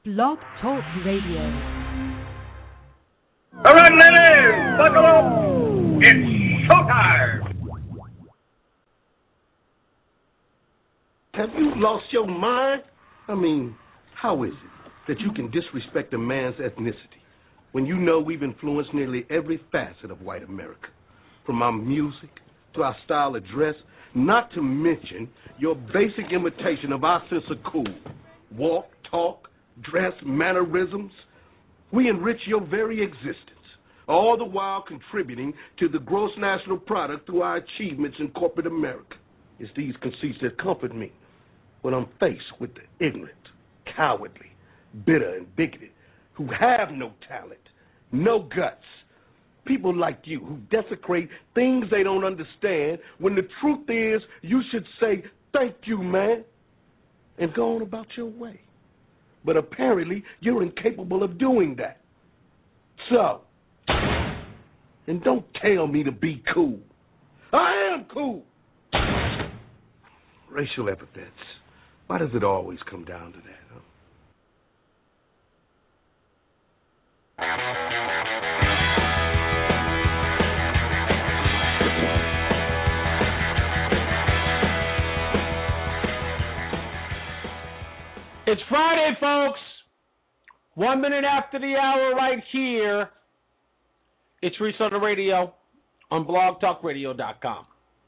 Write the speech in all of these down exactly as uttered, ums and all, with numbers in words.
Blog Talk Radio. All right, ladies, buckle up. It's showtime. Have you lost your mind? I mean, how is it that you can disrespect a man's ethnicity when you know we've influenced nearly every facet of white America, from our music to our style of dress, not to mention your basic imitation of our sense of cool, walk, talk, dress, mannerisms? We enrich your very existence, all the while contributing to the gross national product through our achievements in corporate America. It's these conceits that comfort me when I'm faced with the ignorant, cowardly, bitter, and bigoted who have no talent, no guts. People like you who desecrate things they don't understand when the truth is you should say, thank you, man, and go on about your way. But apparently you're incapable of doing that. So, and don't tell me to be cool. I am cool. Racial epithets. Why does it always come down to that, huh? It's Friday, folks. One minute after the hour right here. It's Reese on the radio on blog talk radio dot com.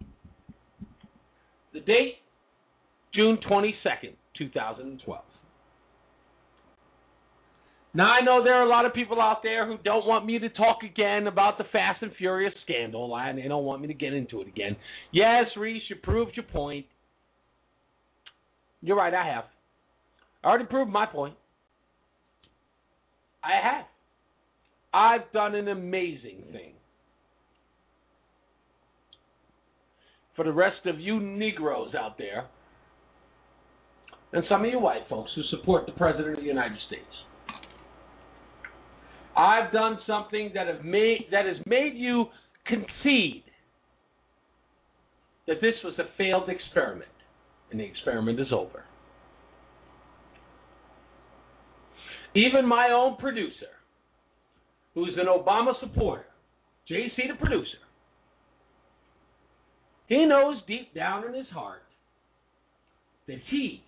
The date, June twenty-second, twenty twelve. Now, I know there are a lot of people out there who don't want me to talk again about the Fast and Furious scandal, and they don't want me to get into it again. Yes, Reese, you proved your point. You're right, I have. I already proved my point. I have. I've done an amazing thing. For the rest of you Negroes out there, and some of you white folks who support the President of the United States, I've done something that have made that has made you concede that this was a failed experiment, and the experiment is over. Even my own producer, who's an Obama supporter, J C the producer, he knows deep down in his heart that he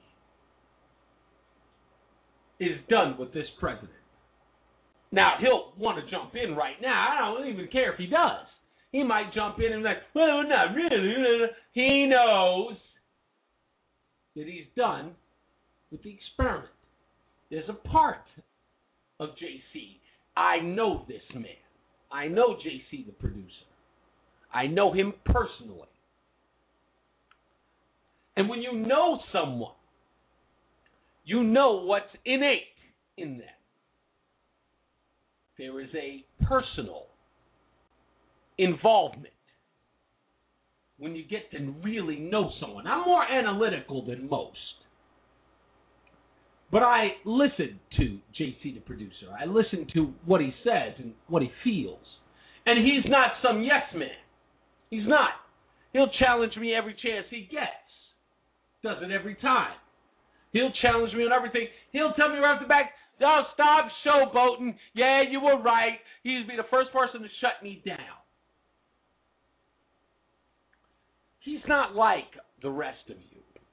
is done with this president. Now, he'll want to jump in right now. I don't even care if he does. He might jump in and be like, well, not really. He knows that he's done with the experiment. There's a part of J C. I know this man. I know J C, the producer. I know him personally. And when you know someone, you know what's innate in them. There is a personal involvement when you get to really know someone. I'm more analytical than most. But I listen to J C, the producer. I listen to what he says and what he feels. And he's not some yes man. He's not. He'll challenge me every chance he gets. Does it every time. He'll challenge me on everything. He'll tell me right off the back, oh, stop showboating. Yeah, you were right. He'd be the first person to shut me down. He's not like the rest of you.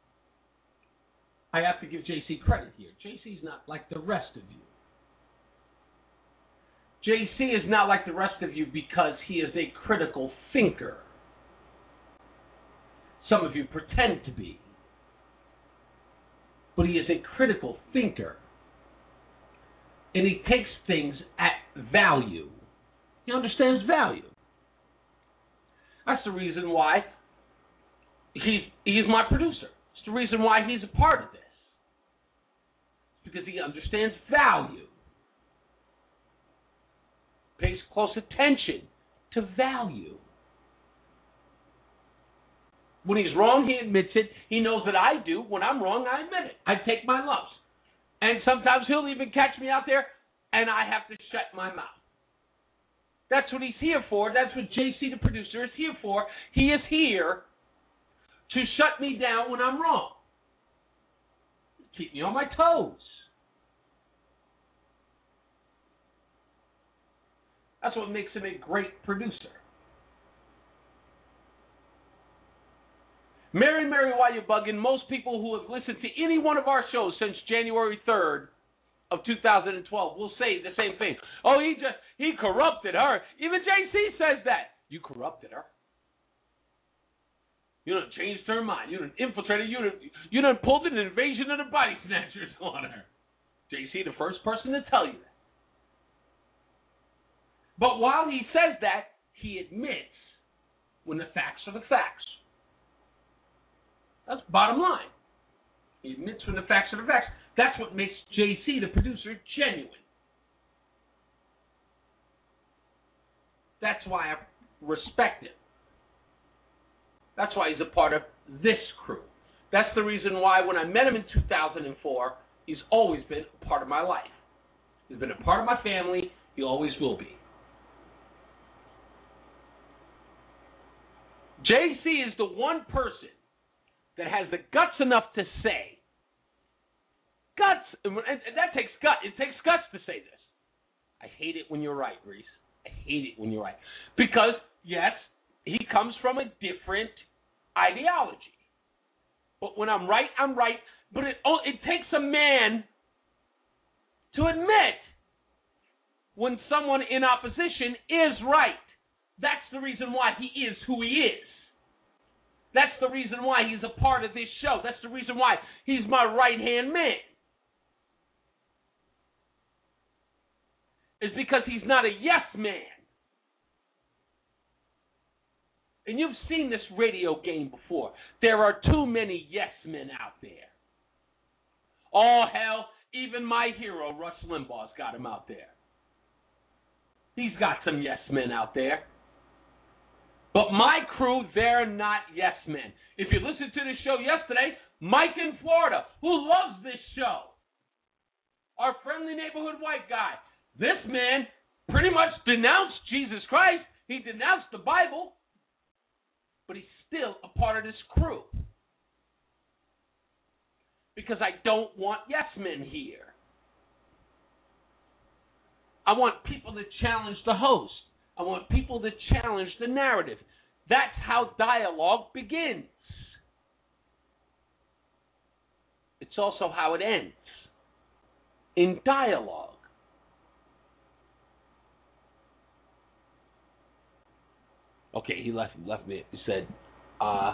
I have to give J C credit here. J C's not like the rest of you. J C is not like the rest of you because he is a critical thinker. Some of you pretend to be. But he is a critical thinker. And he takes things at value. He understands value. That's the reason why he's, he's my producer. It's the reason why he's a part of this. It's because he understands value. Pays close attention to value. When he's wrong, he admits it. He knows that I do. When I'm wrong, I admit it. I take my lumps. And sometimes he'll even catch me out there, and I have to shut my mouth. That's what he's here for. That's what J C, the producer, is here for. He is here to shut me down when I'm wrong. Keep me on my toes. That's what makes him a great producer. Mary, Mary, why you bugging? Most people who have listened to any one of our shows since January third of two thousand twelve will say the same thing. Oh, he just he corrupted her. Even J C says that. You corrupted her. You done changed her mind. You done infiltrated. You done, you done pulled an invasion of the body snatchers on her. J C, the first person to tell you that. But while he says that, he admits when the facts are the facts. That's bottom line. He admits when the facts are the facts. That's what makes J C, the producer, genuine. That's why I respect him. That's why he's a part of this crew. That's the reason why when I met him in two thousand four, he's always been a part of my life. He's been a part of my family. He always will be. J C is the one person that has the guts enough to say, guts, and that takes guts. It takes guts to say this. I hate it when you're right, Reese. I hate it when you're right. Because, yes, he comes from a different ideology. But when I'm right, I'm right. But it, oh, it takes a man to admit when someone in opposition is right. That's the reason why he is who he is. That's the reason why he's a part of this show. That's the reason why he's my right-hand man. It's because he's not a yes man. And you've seen this radio game before. There are too many yes men out there. Oh, hell, even my hero, Rush Limbaugh's got him out there. He's got some yes men out there. But my crew, they're not yes men. If you listened to the show yesterday, Mike in Florida, who loves this show, our friendly neighborhood white guy, this man pretty much denounced Jesus Christ. He denounced the Bible, but he's still a part of this crew. Because I don't want yes men here. I want people to challenge the host. I want people to challenge the narrative. That's how dialogue begins. It's also how it ends. In dialogue. Okay, he left left me. He said, uh,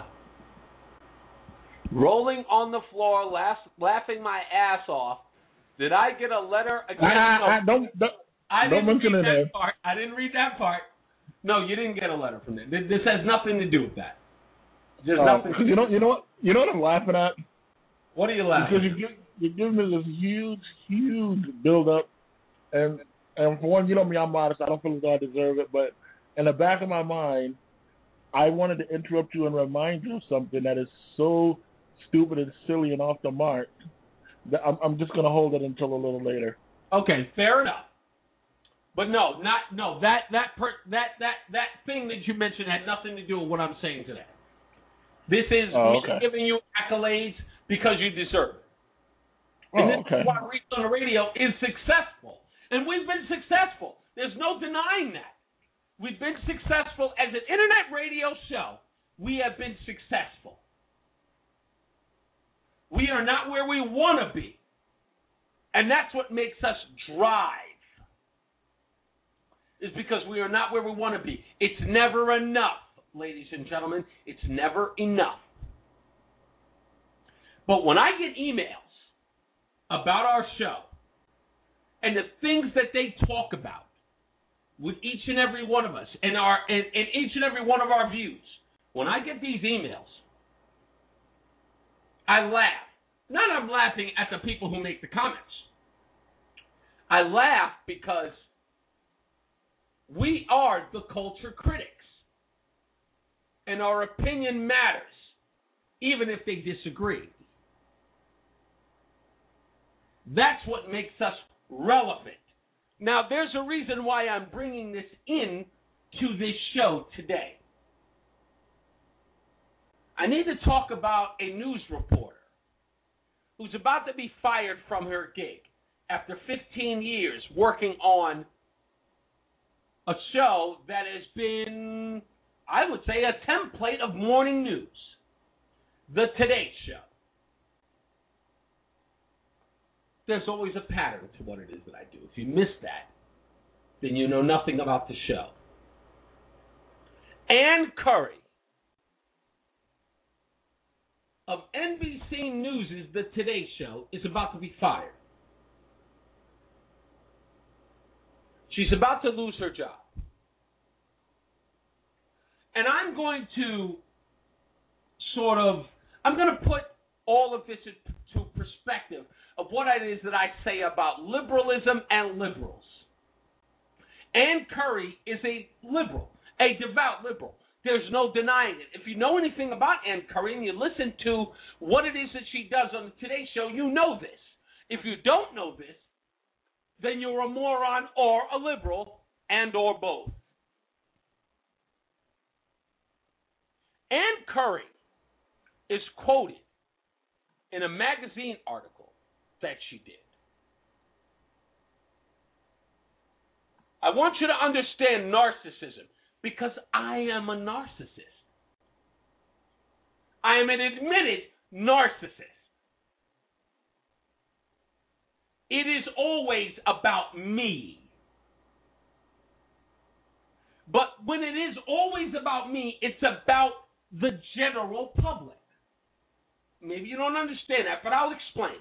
rolling on the floor, laugh, laughing my ass off. Did I get a letter against... I, I, I don't... don't I Don't didn't read mention that it. part. I didn't read that part. No, you didn't get a letter from them. This has nothing to do with that. There's Uh, nothing. To you do know, with you know what? You know what I'm laughing at? What are you laughing? Because you give, you give me this huge, huge build up, and and for one, you know me, I'm modest. I don't feel as though I deserve it, but in the back of my mind, I wanted to interrupt you and remind you of something that is so stupid and silly and off the mark that I'm, I'm just going to hold it until a little later. Okay, fair enough. But no, not no that that per, that that that thing that you mentioned had nothing to do with what I'm saying today. This is Oh, me okay. giving you accolades because you deserve it. Oh, And this okay. is why Reach on the Radio is successful, and we've been successful. There's no denying that. We've been successful as an internet radio show. We have been successful. We are not where we want to be, and that's what makes us drive. Is because we are not where we want to be. It's never enough, ladies and gentlemen. It's never enough. But when I get emails about our show and the things that they talk about with each and every one of us and our and, and each and every one of our views, when I get these emails, I laugh. Not I'm laughing at the people who make the comments. I laugh because we are the culture critics. And our opinion matters, even if they disagree. That's what makes us relevant. Now, there's a reason why I'm bringing this in to this show today. I need to talk about a news reporter who's about to be fired from her gig after fifteen years working on a show that has been, I would say, a template of morning news. The Today Show. There's always a pattern to what it is that I do. If you miss that, then you know nothing about the show. Ann Curry of N B C News' The Today Show is about to be fired. She's about to lose her job. And I'm going to sort of, I'm going to put all of this into perspective of what it is that I say about liberalism and liberals. Ann Curry is a liberal, a devout liberal. There's no denying it. If you know anything about Ann Curry and you listen to what it is that she does on the Today Show, you know this. If you don't know this, then you're a moron or a liberal and or both. Ann Curry is quoted in a magazine article that she did. I want you to understand narcissism because I am a narcissist. I am an admitted narcissist. It is always about me. But when it is always about me, it's about the general public. Maybe you don't understand that, but I'll explain.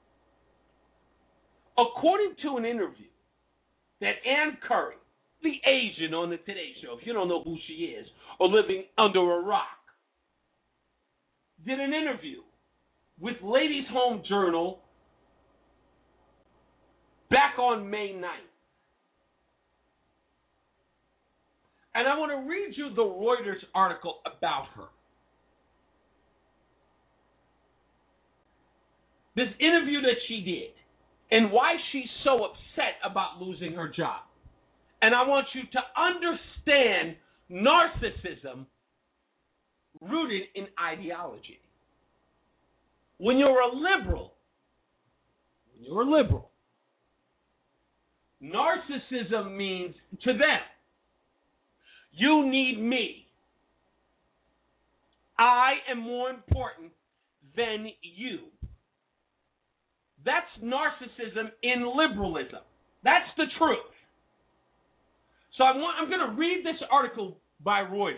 According to an interview that Ann Curry, the Asian on the Today Show, if you don't know who she is, or living under a rock, did an interview with Ladies Home Journal back on May ninth. And I want to read you the Reuters article about her. This interview that she did, and why she's so upset about losing her job. And I want you to understand narcissism rooted in ideology. When you're a liberal, when you're a liberal, narcissism means to them, you need me. I am more important than you. That's narcissism in liberalism. That's the truth. So I want, I'm going to read this article by Reuters.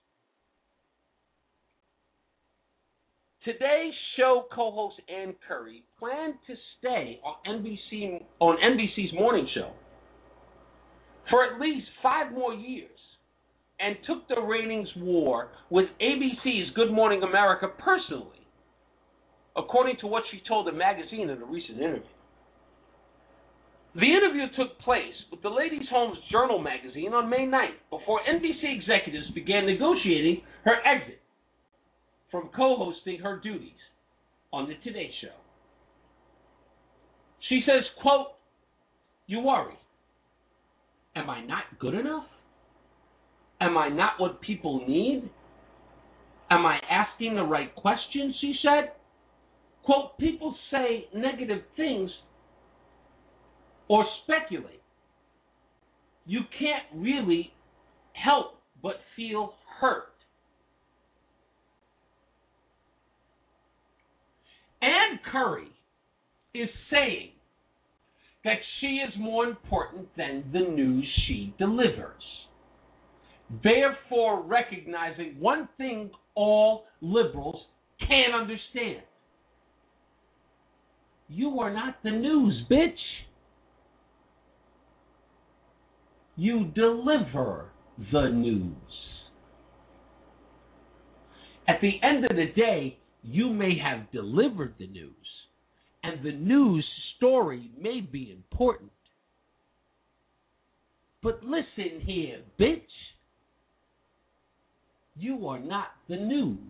Today's show co-host Ann Curry planned to stay on N B C on N B C's morning show for at least five more years and took the ratings war with A B C's Good Morning America personally, according to what she told the magazine in a recent interview. The interview took place with the Ladies Home Journal magazine on May ninth, before N B C executives began negotiating her exit from co-hosting her duties on the Today Show. She says, quote, "You worry. Am I not good enough? Am I not what people need? Am I asking the right questions?" she said. Quote, "People say negative things or speculate. You can't really help but feel hurt." Ann Curry is saying that she is more important than the news she delivers, therefore recognizing one thing all liberals can't understand. You are not the news, bitch. You deliver the news. At the end of the day, you may have delivered the news, and the news story may be important. But listen here, bitch. You are not the news.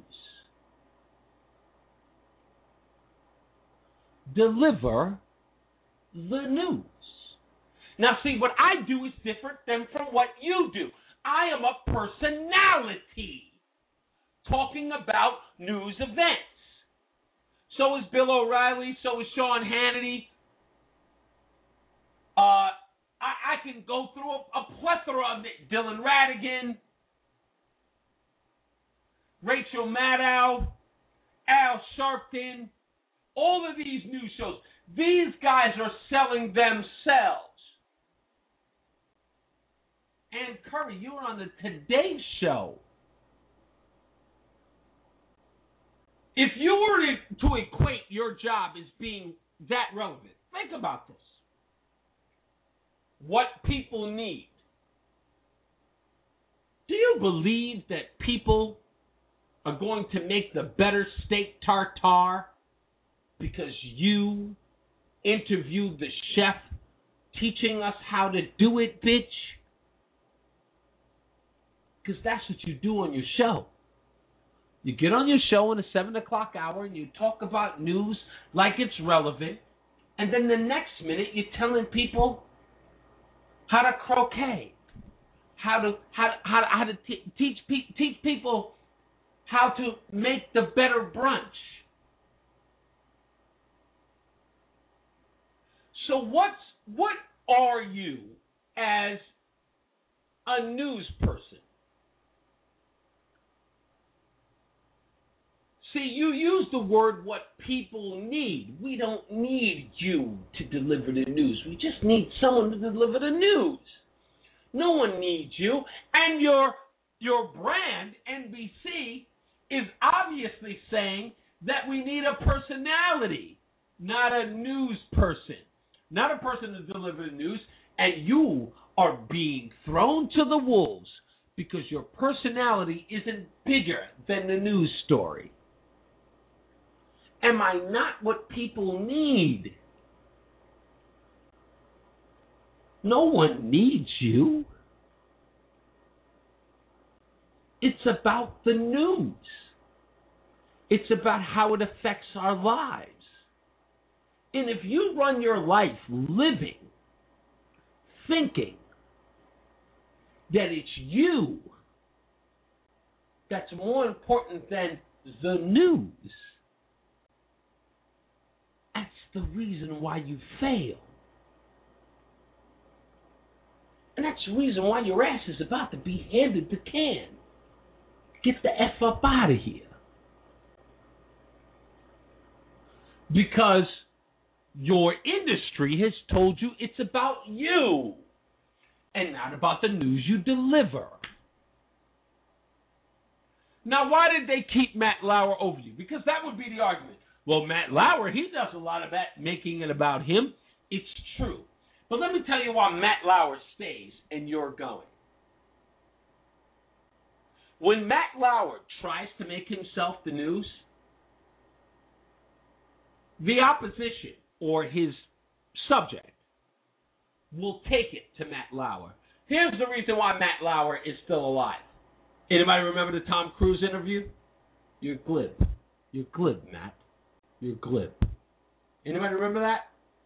Deliver the news. Now, see, what I do is different than from what you do. I am a personality talking about news events. So is Bill O'Reilly. So is Sean Hannity. Uh, I, I can go through a, a plethora of it. Dylan Radigan, Rachel Maddow, Al Sharpton, all of these news shows. These guys are selling themselves. Ann Curry, you were on the Today Show. If you were to, to equate your job as being that relevant, think about this. What people need. Do you believe that people are going to make the better steak tartare because you interviewed the chef teaching us how to do it, bitch? Because that's what you do on your show. You get on your show in the seven o'clock hour and you talk about news like it's relevant, and then the next minute you're telling people how to croquet, how to how how, how to t- teach pe- teach people how to make the better brunch. So what's what are you as a news person? See, you use the word what people need. We don't need you to deliver the news. We just need someone to deliver the news. No one needs you. And your your brand, N B C, is obviously saying that we need a personality, not a news person, not a person to deliver the news. And you are being thrown to the wolves because your personality isn't bigger than the news story. Am I not what people need? No one needs you. It's about the news. It's about how it affects our lives. And if you run your life living, thinking that it's you that's more important than the news, that's the reason why you fail. And that's the reason why your ass is about to be handed the can. Get the F up out of here. Because your industry has told you it's about you and not about the news you deliver. Now, why did they keep Matt Lauer over you? Because that would be the argument. Well, Matt Lauer, he does a lot of that, making it about him. It's true. But let me tell you why Matt Lauer stays and you're going. When Matt Lauer tries to make himself the news, the opposition or his subject will take it to Matt Lauer. Here's the reason why Matt Lauer is still alive. Anybody remember the Tom Cruise interview? You're glib. You're glib, Matt. You're glib. Anybody remember that?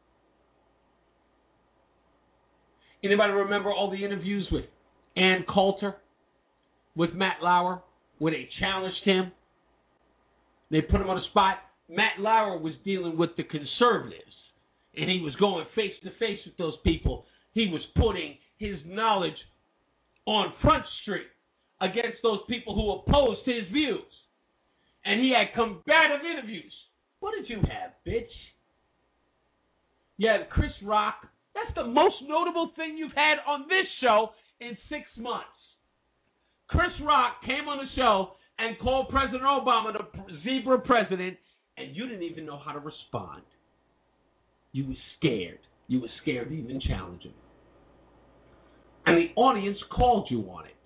Anybody remember all the interviews with Ann Coulter, with Matt Lauer, where they challenged him? They put him on the spot. Matt Lauer was dealing with the conservatives, and he was going face to face with those people. He was putting his knowledge on Front Street against those people who opposed his views. And he had combative interviews. What did you have, bitch? You had Chris Rock. That's the most notable thing you've had on this show in six months. Chris Rock came on the show and called President Obama the zebra president, and you didn't even know how to respond. You were scared. You were scared to even challenge him. And the audience called you on it.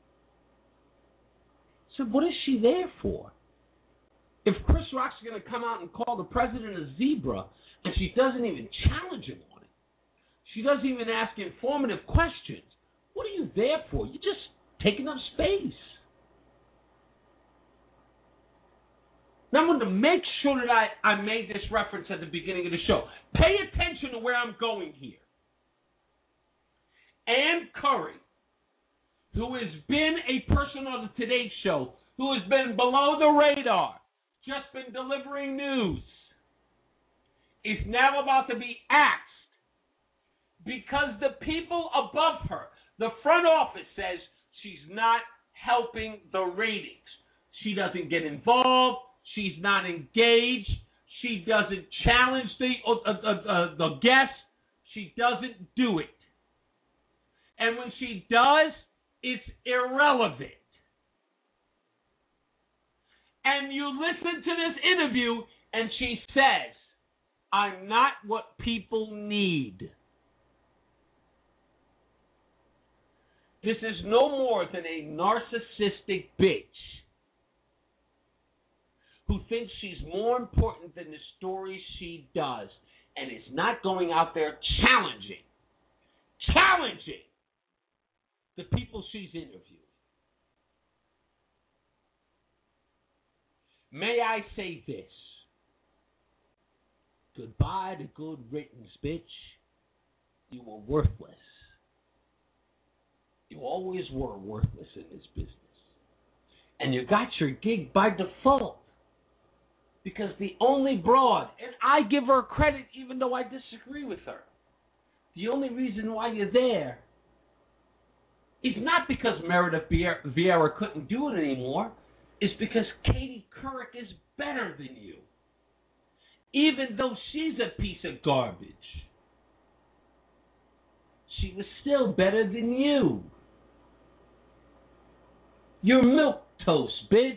So what is she there for? If Chris Rock's going to come out and call the president a zebra, and she doesn't even challenge him on it, she doesn't even ask informative questions, what are you there for? You're just taking up space. Now, I wanted to make sure that I, I made this reference at the beginning of the show. Pay attention to where I'm going here. Ann Curry, who has been a person on the Today Show, who has been below the radar, just been delivering news, is now about to be axed because the people above her, the front office says she's not helping the ratings. She doesn't get involved. She's not engaged. She doesn't challenge the uh, uh, uh, the guests. She doesn't do it. And when she does, it's irrelevant. And you listen to this interview, and she says, I'm not what people need. This is no more than a narcissistic bitch who thinks she's more important than the stories she does and is not going out there challenging, challenging the people she's interviewed. May I say this? Goodbye to good riddance, bitch. You were worthless. You always were worthless in this business. And you got your gig by default. Because the only broad, and I give her credit even though I disagree with her, the only reason why you're there is not because Meredith Vieira couldn't do it anymore. It's because Katie Couric is better than you. Even though she's a piece of garbage. She was still better than you. You're milquetoast, bitch.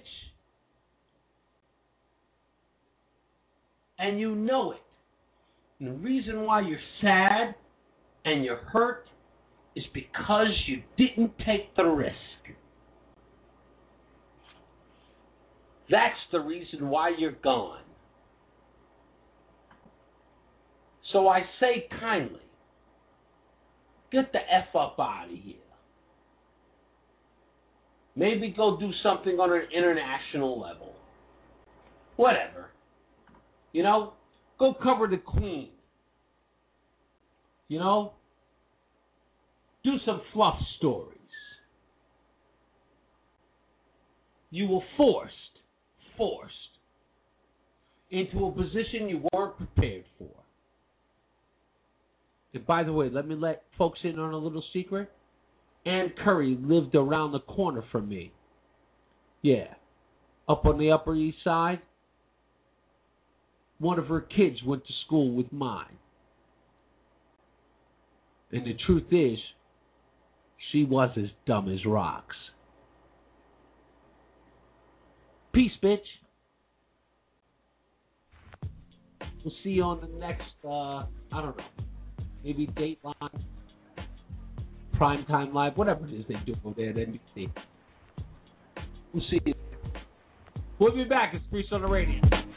And you know it. And the reason why you're sad and you're hurt is because you didn't take the risk. That's the reason why you're gone. So I say kindly, get the F up out of here. Maybe go do something on an international level. Whatever. You know, go cover the Queen. You know, do some fluff stories. You were forced, forced into a position you weren't prepared for. And by the way, let me let folks in on a little secret. Ann Curry lived around the corner from me. Yeah, up on the Upper East Side. One of her kids went to school with mine. And the truth is, she was as dumb as rocks. Peace, bitch. We'll see you on the next, uh, I don't know, maybe Dateline, Primetime Live, whatever it is they do over there at N B C. We'll see you. We'll be back. It's Priest on the Radio.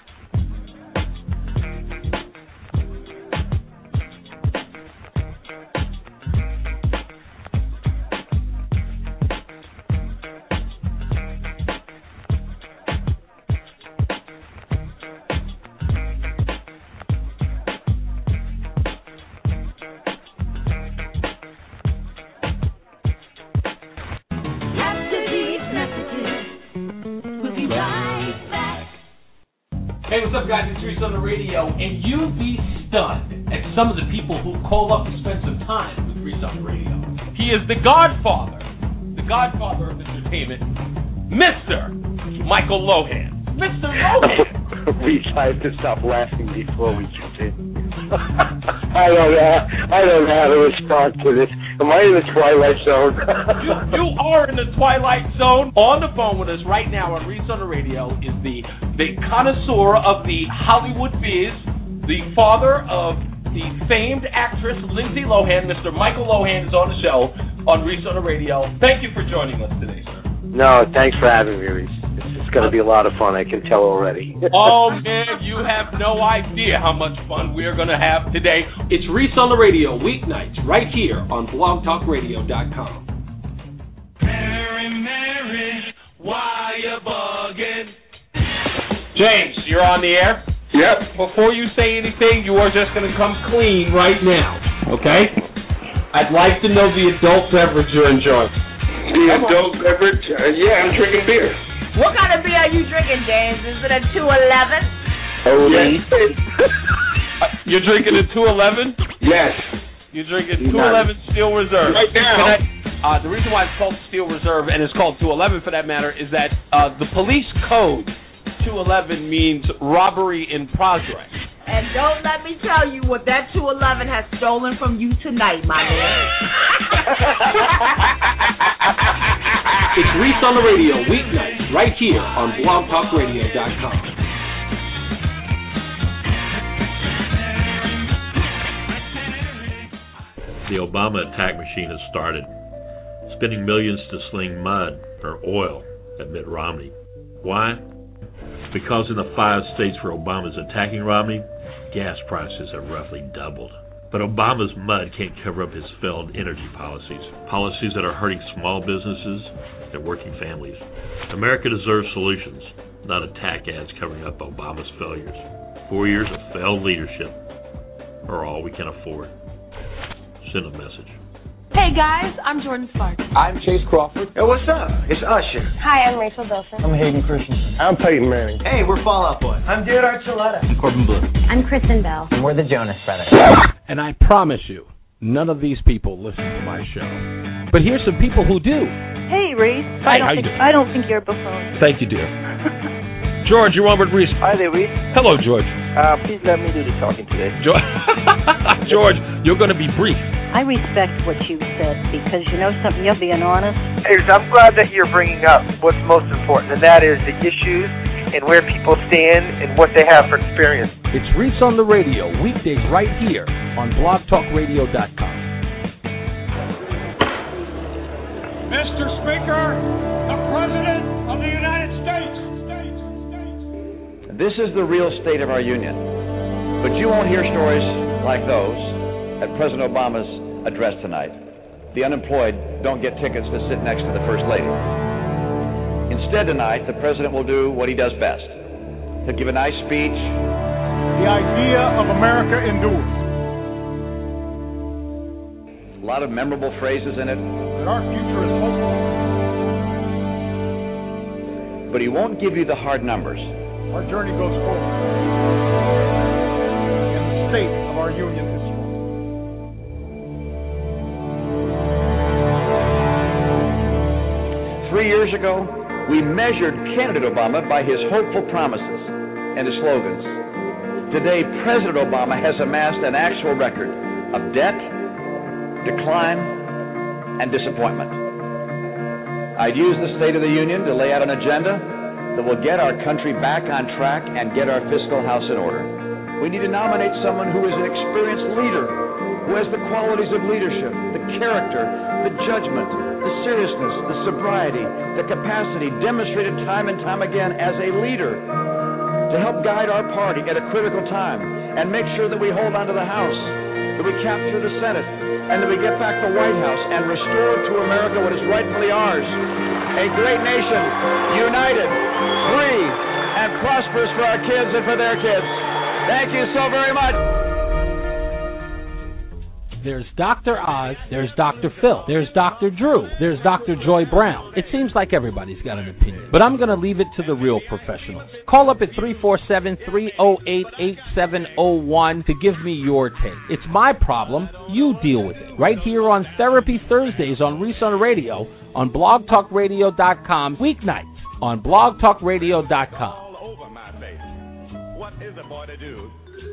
Hey, what's up, guys? It's Reese on the Radio, and you'd be stunned at some of the people who call up to spend some time with Reese on the Radio. He is the godfather, the godfather of entertainment, Mister Michael Lohan. Mister Lohan! Reese, I have to stop laughing before we continue. I don't know. I don't know how to respond to this. Am I in the Twilight Zone? you, you are in the Twilight Zone. On the phone with us right now on Reese on the Radio is the the connoisseur of the Hollywood biz, the father of the famed actress Lindsay Lohan. Mister Michael Lohan is on the show on Reese on the Radio. Thank you for joining us today, sir. No, thanks for having me, Reese. It's going to be a lot of fun, I can tell already. Oh, man, you have no idea how much fun we're going to have today. It's Reese on the Radio, weeknights, right here on blog talk radio dot com. Mary, Mary, why you bugging? James, you're on the air? Yep. Before you say anything, you are just going to come clean right now, okay? I'd like to know the adult beverage you're enjoying. The adult beverage? Uh, yeah, I'm drinking beer. What kind of beer are you drinking, James? Is it a two eleven? Oh, yes. You're drinking a two eleven? Yes. You're drinking two eleven Steel Reserve. Right now. I, uh, the reason why it's called Steel Reserve, and it's called two eleven for that matter, is that uh, the police code two eleven means robbery in progress. And don't let me tell you what that two eleven has stolen from you tonight, my man. It's Reese on the Radio, weeknights, right here on blog talk radio dot com. The Obama attack machine has started, spending millions to sling mud or oil at Mitt Romney. Why? Because in the five states where Obama's attacking Romney, gas prices have roughly doubled. But Obama's mud can't cover up his failed energy policies, policies that are hurting small businesses and working families. America deserves solutions, not attack ads covering up Obama's failures. Four years of failed leadership are all we can afford. Send a message. Hey guys, I'm Jordan Sparks. I'm Chase Crawford. Hey, what's up? It's Usher. Hi, I'm Rachel Bilson. I'm Hayden Christensen. I'm Peyton Manning. Hey, we're Fall Out Boy. I'm Jared Archuleta. I'm Corbin Blue. I'm Kristen Bell. And we're the Jonas Brothers. And I promise you, none of these people listen to my show. But here's some people who do. Hey, Reese. Hi, I don't how think you doing? I don't think you're a buffoon. Thank you, dear. George, you're on with Reese. Hi there, Reese. Hello, George. Uh, please let me do the talking today. George, George you're going to be brief. I respect what you said because you know something, you're being honest. Hey, I'm glad that you're bringing up what's most important, and that is the issues and where people stand and what they have for experience. It's Reese on the Radio, weekdays right here on blog talk radio dot com. Mister Speaker, the President of the United States. This is the real state of our union. But you won't hear stories like those at President Obama's address tonight. The unemployed don't get tickets to sit next to the First Lady. Instead tonight, the President will do what he does best. He'll give a nice speech. The idea of America endures. A lot of memorable phrases in it. That our future is hopeful. But he won't give you the hard numbers. Our journey goes forward. And the state of our union is strong. Three years ago, we measured candidate Obama by his hopeful promises and his slogans. Today, President Obama has amassed an actual record of debt, decline, and disappointment. I'd use the State of the Union to lay out an agenda that will get our country back on track and get our fiscal house in order. We need to nominate someone who is an experienced leader, who has the qualities of leadership, the character, the judgment, the seriousness, the sobriety, the capacity demonstrated time and time again as a leader to help guide our party at a critical time and make sure that we hold on to the House, that we capture the Senate, and that we get back the White House and restore to America what is rightfully ours. A great nation, united, free, and prosperous for our kids and for their kids. Thank you so very much. There's Doctor Oz, there's Doctor Phil, there's Doctor Drew, there's Doctor Joy Brown. It seems like everybody's got an opinion, but I'm going to leave it to the real professionals. Call up at three four seven, three oh eight, eight seven oh one to give me your take. It's my problem, you deal with it. Right here on Therapy Thursdays on Reese on the Radio on blog talk radio dot com, weeknights on blog talk radio dot com. All over my face. What is a boy to do?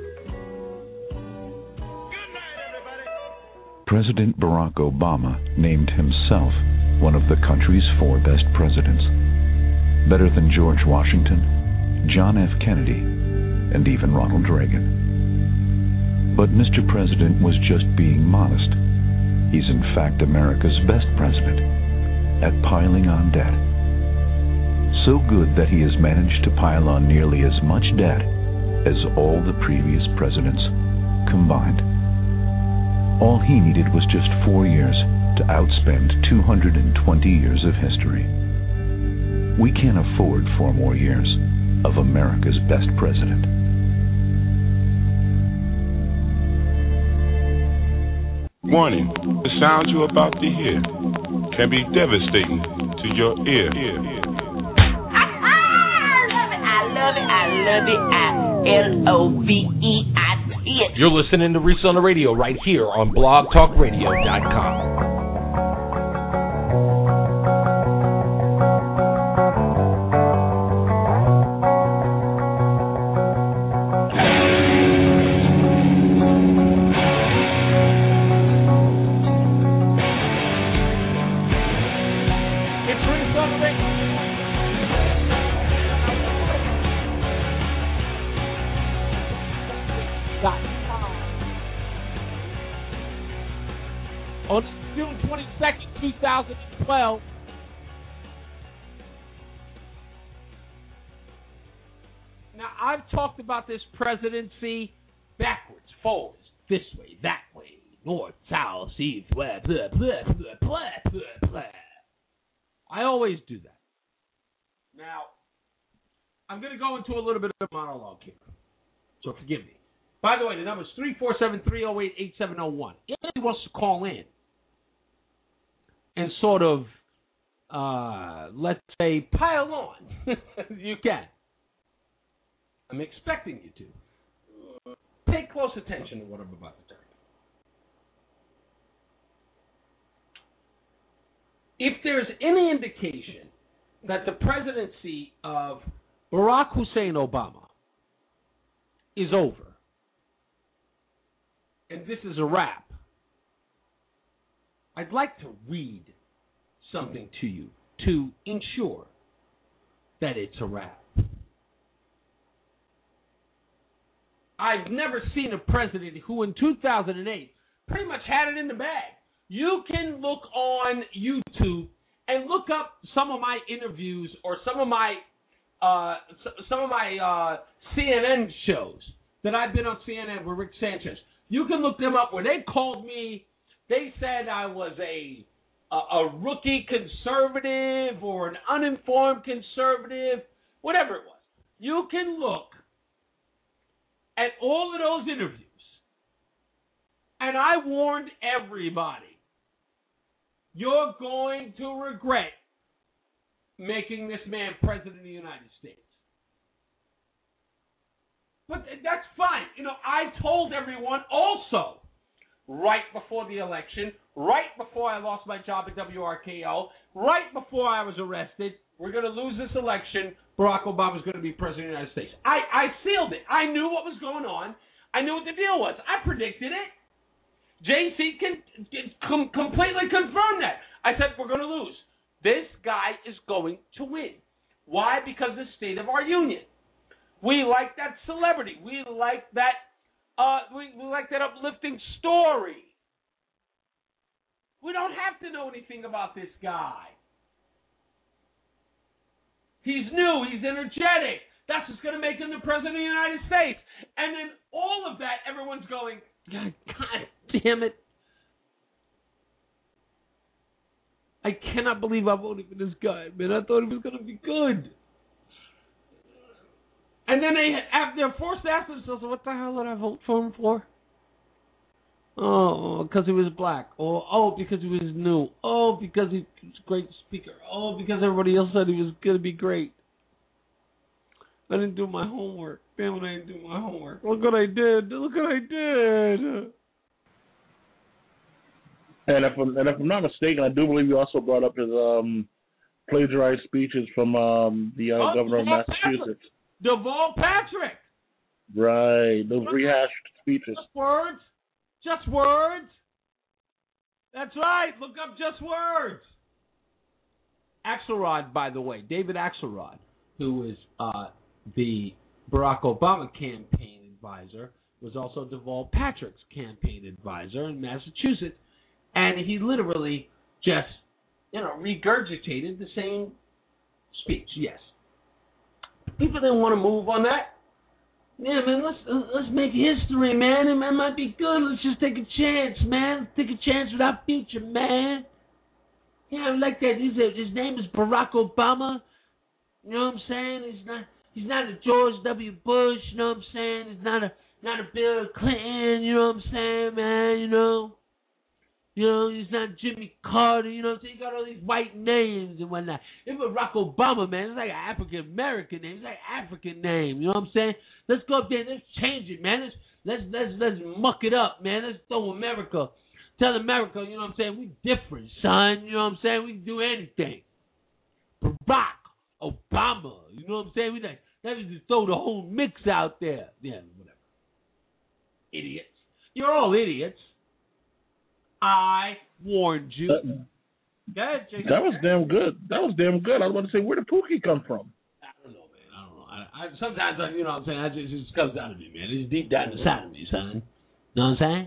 President Barack Obama named himself one of the country's four best presidents, better than George Washington, John F. Kennedy, and even Ronald Reagan. But Mister President was just being modest. He's in fact America's best president at piling on debt. So good that he has managed to pile on nearly as much debt as all the previous presidents combined. All he needed was just four years to outspend two hundred twenty years of history. We can't afford four more years of America's best president. Warning, the sound you're about to hear can be devastating to your ear. I love it, I love it, I L O V E, I Idiot. You're listening to Reese on the Radio right here on blog talk radio dot com. On June twenty-second, two thousand twelve, now I've talked about this presidency backwards, forwards, this way, that way, north, south, east, west, blah, blah, blah, blah, blah, blah. I always do that. Now, I'm going to go into a little bit of a monologue here, so forgive me. By the way, the number is three four seven, three oh eight, eight seven oh one. If anybody wants to call in and sort of, uh, let's say, pile on, you can. I'm expecting you to. Pay close attention to what I'm about to tell you. If there's any indication that the presidency of Barack Hussein Obama is over, and this is a wrap, I'd like to read something to you to ensure that it's a wrap. I've never seen a president who in two thousand eight pretty much had it in the bag. You can look on YouTube and look up some of my interviews or some of my uh, some of my uh, C N N shows that I've been on C N N with Rick Sanchez. You can look them up where they called me. They said I was a, a a rookie conservative or an uninformed conservative, whatever it was. You can look at all of those interviews, and I warned everybody, you're going to regret making this man president of the United States. But that's fine. You know, I told everyone also, right before the election, right before I lost my job at W R K O, right before I was arrested, we're going to lose this election. Barack Obama is going to be president of the United States. I, I sealed it. I knew what was going on. I knew what the deal was. I predicted it. J C can, can com- completely confirm that. I said, we're going to lose. This guy is going to win. Why? Because of the state of our union. We like that celebrity. We like that. Uh, we, we like that uplifting story. We don't have to know anything about this guy. He's new. He's energetic. That's what's going to make him the president of the United States. And then all of that, everyone's going, God, God damn it. I cannot believe I voted for this guy, man. I thought he was going to be good. And then they, they're forced to ask themselves, what the hell did I vote for him for? Oh, because he was black. Or, oh, because he was new. Oh, because he was a great speaker. Oh, because everybody else said he was going to be great. I didn't do my homework. Damn it, I didn't do my homework. Look what I did. Look what I did. And if I'm, and if I'm not mistaken, I do believe you also brought up his um, plagiarized speeches from um, the uh, oh, governor of Deval Massachusetts. Patrick. Deval Patrick. Right, those rehashed speeches. Just words. Just words. That's right. Look up just words. Axelrod, by the way, David Axelrod, who is uh, the Barack Obama campaign advisor, was also Deval Patrick's campaign advisor in Massachusetts, and he literally just, you know, regurgitated the same speech. Yes. People didn't want to move on that. Yeah, man, let's let's make history, man. It might be good. Let's just take a chance, man. Let's take a chance with our future, man. Yeah, I like that. He's a, his name is Barack Obama. You know what I'm saying? He's not he's not a George W. Bush. You know what I'm saying? He's not a not a Bill Clinton. You know what I'm saying, man? You know, you know he's not Jimmy Carter. You know what I'm saying? He got all these white names and whatnot. If Barack Obama, man, it's like an African American name. It's like an African name. You know what I'm saying? Let's go up there and let's change it, man. Let's Let's let's let's muck it up, man. Let's throw America. Tell America, you know what I'm saying? We different, son. You know what I'm saying? We can do anything. Barack Obama, you know what I'm saying? We like let me just throw the whole mix out there. Yeah, whatever. Idiots. You're all idiots. I warned you. That, Go ahead, Jason. that was damn good. That was damn good. I was about to say, where did Pookie come from? I don't know, man. I don't know. I, I sometimes, I, you know what I'm saying? I just, it just comes out of me, man. It's deep down inside of me, son. Know what I'm saying?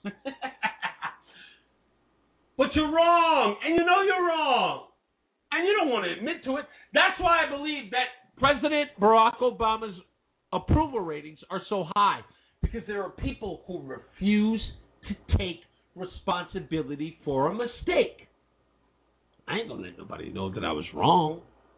But you're wrong, and you know you're wrong, and you don't want to admit to it. That's why I believe that President Barack Obama's approval ratings are so high, because there are people who refuse to take responsibility for a mistake. I ain't gonna let nobody know that I was wrong.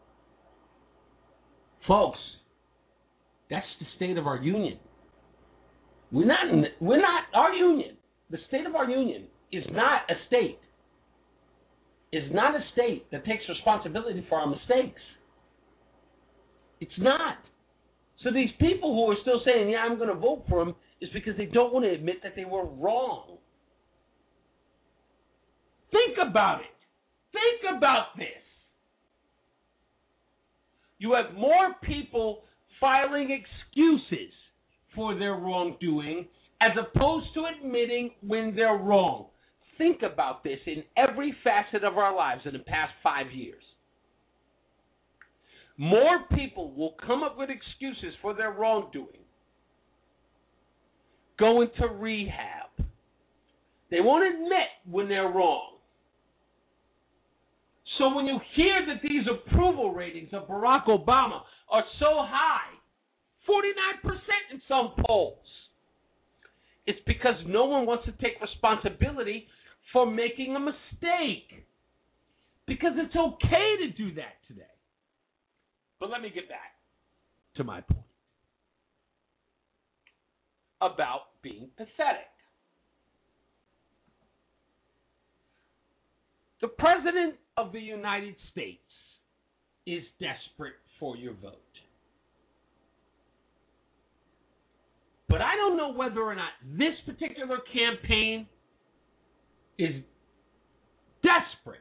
Folks, that's the state of our union. We're not, in the, we're not, our union, the state of our union is not a state. Is not a state that takes responsibility for our mistakes. It's not. So these people who are still saying, yeah, I'm going to vote for him, is because they don't want to admit that they were wrong. Think about it. Think about this. You have more people filing excuses for their wrongdoing as opposed to admitting when they're wrong. Think about this in every facet of our lives in the past five years. More people will come up with excuses for their wrongdoing, go into rehab. They won't admit when they're wrong. So when you hear that these approval ratings of Barack Obama are so high, forty-nine percent in some polls, it's because no one wants to take responsibility for making a mistake. Because it's okay to do that today. But let me get back to my point about being pathetic. The President of the United States is desperate for your vote. But I don't know whether or not this particular campaign is desperate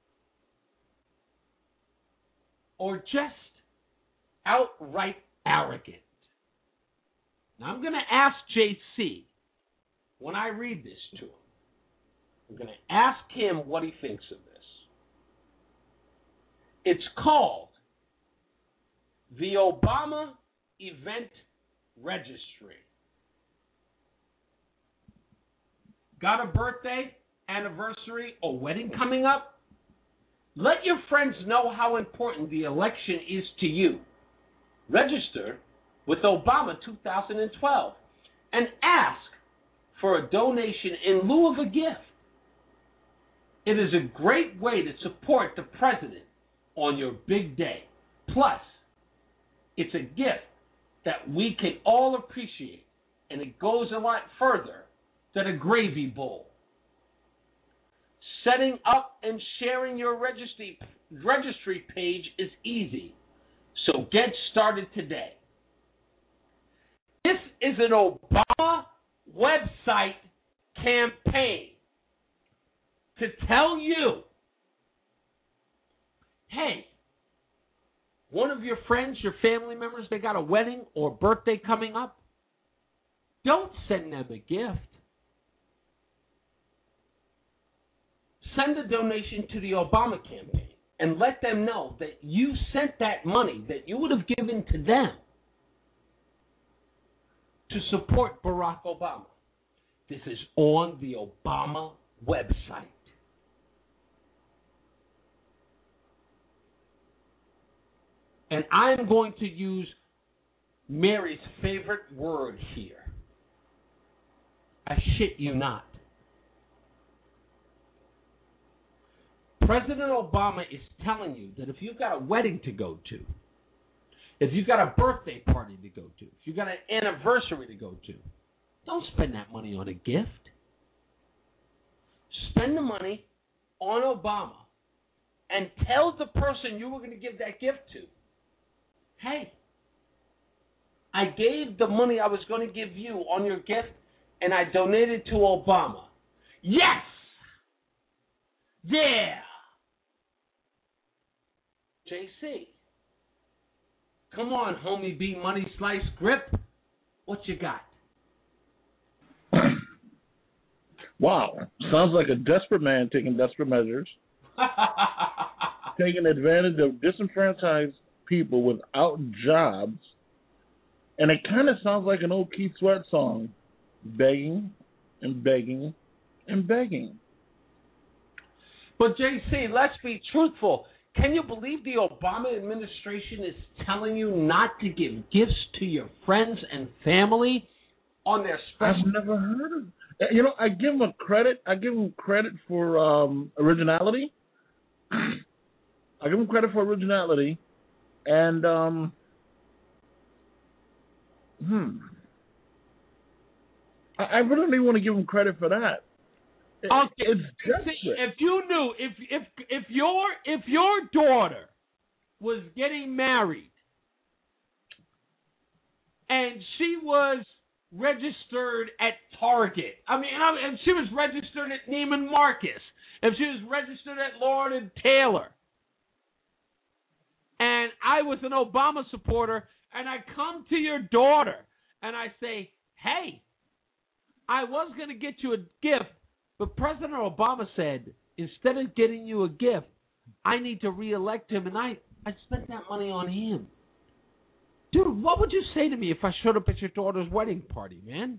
or just outright arrogant. Now, I'm going to ask J C, when I read this to him, I'm going to ask him what he thinks of this. It's called the Obama Event Registry. Got a birthday, anniversary, or wedding coming up? Let your friends know how important the election is to you. Register with Obama two thousand twelve and ask for a donation in lieu of a gift. It is a great way to support the president on your big day. Plus, it's a gift that we can all appreciate, and it goes a lot further than a gravy bowl. Setting up and sharing your registry registry page is easy, so get started today. This is an Obama website campaign to tell you, hey, one of your friends, your family members, they got a wedding or birthday coming up, don't send them a gift. Send a donation to the Obama campaign and let them know that you sent that money that you would have given to them to support Barack Obama. This is on the Obama website. And I'm going to use Mary's favorite word here. I shit you not. President Obama is telling you that if you've got a wedding to go to, if you've got a birthday party to go to, if you've got an anniversary to go to, don't spend that money on a gift. Spend the money on Obama and tell the person you were going to give that gift to, hey, I gave the money I was going to give you on your gift, and I donated to Obama. Yes! Yeah! J C. Come on, homie B Money Slice Grip. What you got? Wow. Sounds like a desperate man taking desperate measures. Taking advantage of disenfranchised people without jobs. And it kind of sounds like an old Keith Sweat song. Begging and begging and begging. But, J C, let's be truthful. Can you believe the Obama administration is telling you not to give gifts to your friends and family on their special? I've never heard of it. You know, I give them credit. I give them credit for um, originality. I give them credit for originality. And, um, hmm. I, I really don't even want to give them credit for that. It, okay. It's See, if you knew, if if if your if your daughter was getting married and she was registered at Target, I mean, if she was registered at Neiman Marcus, if she was registered at Lord and Taylor, and I was an Obama supporter, and I come to your daughter and I say, hey, I was going to get you a gift, but President Obama said, instead of getting you a gift, I need to reelect him, and I, I spent that money on him. Dude, what would you say to me if I showed up at your daughter's wedding party, man?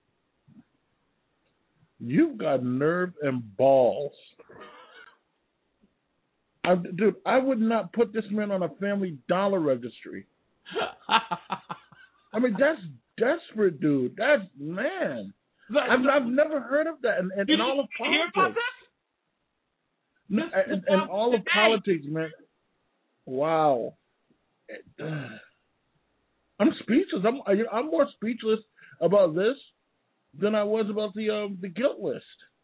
You've got nerve and balls. I, dude, I would not put this man on a Family Dollar registry. I mean, that's desperate, dude. That's, man. I've, I've never heard of that in, in, in all of politics. Hear about this? In, in, in all of politics, man. Wow. I'm speechless. I'm I'm more speechless about this than I was about the um, the guilt list.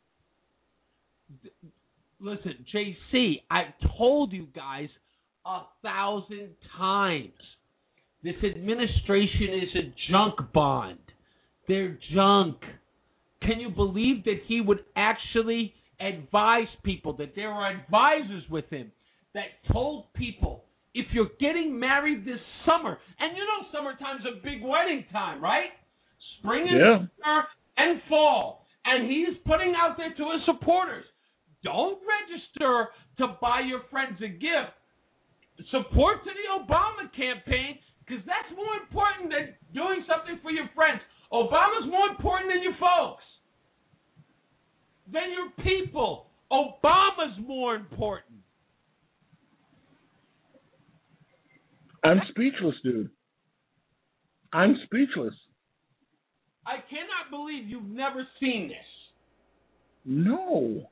Listen, J C, I've told you guys a thousand times. This administration is a junk bond. They're junk. Can you believe that he would actually advise people, that there are advisors with him that told people, if you're getting married this summer, and you know summertime's a big wedding time, right? Spring and yeah. summer and fall. And he's putting out there to his supporters, don't register to buy your friends a gift. Support to the Obama campaign, because that's more important than doing something for your friends. Obama's more important than you folks. Than your people. Obama's more important. I'm speechless, dude. I'm speechless. I cannot believe you've never seen this. No.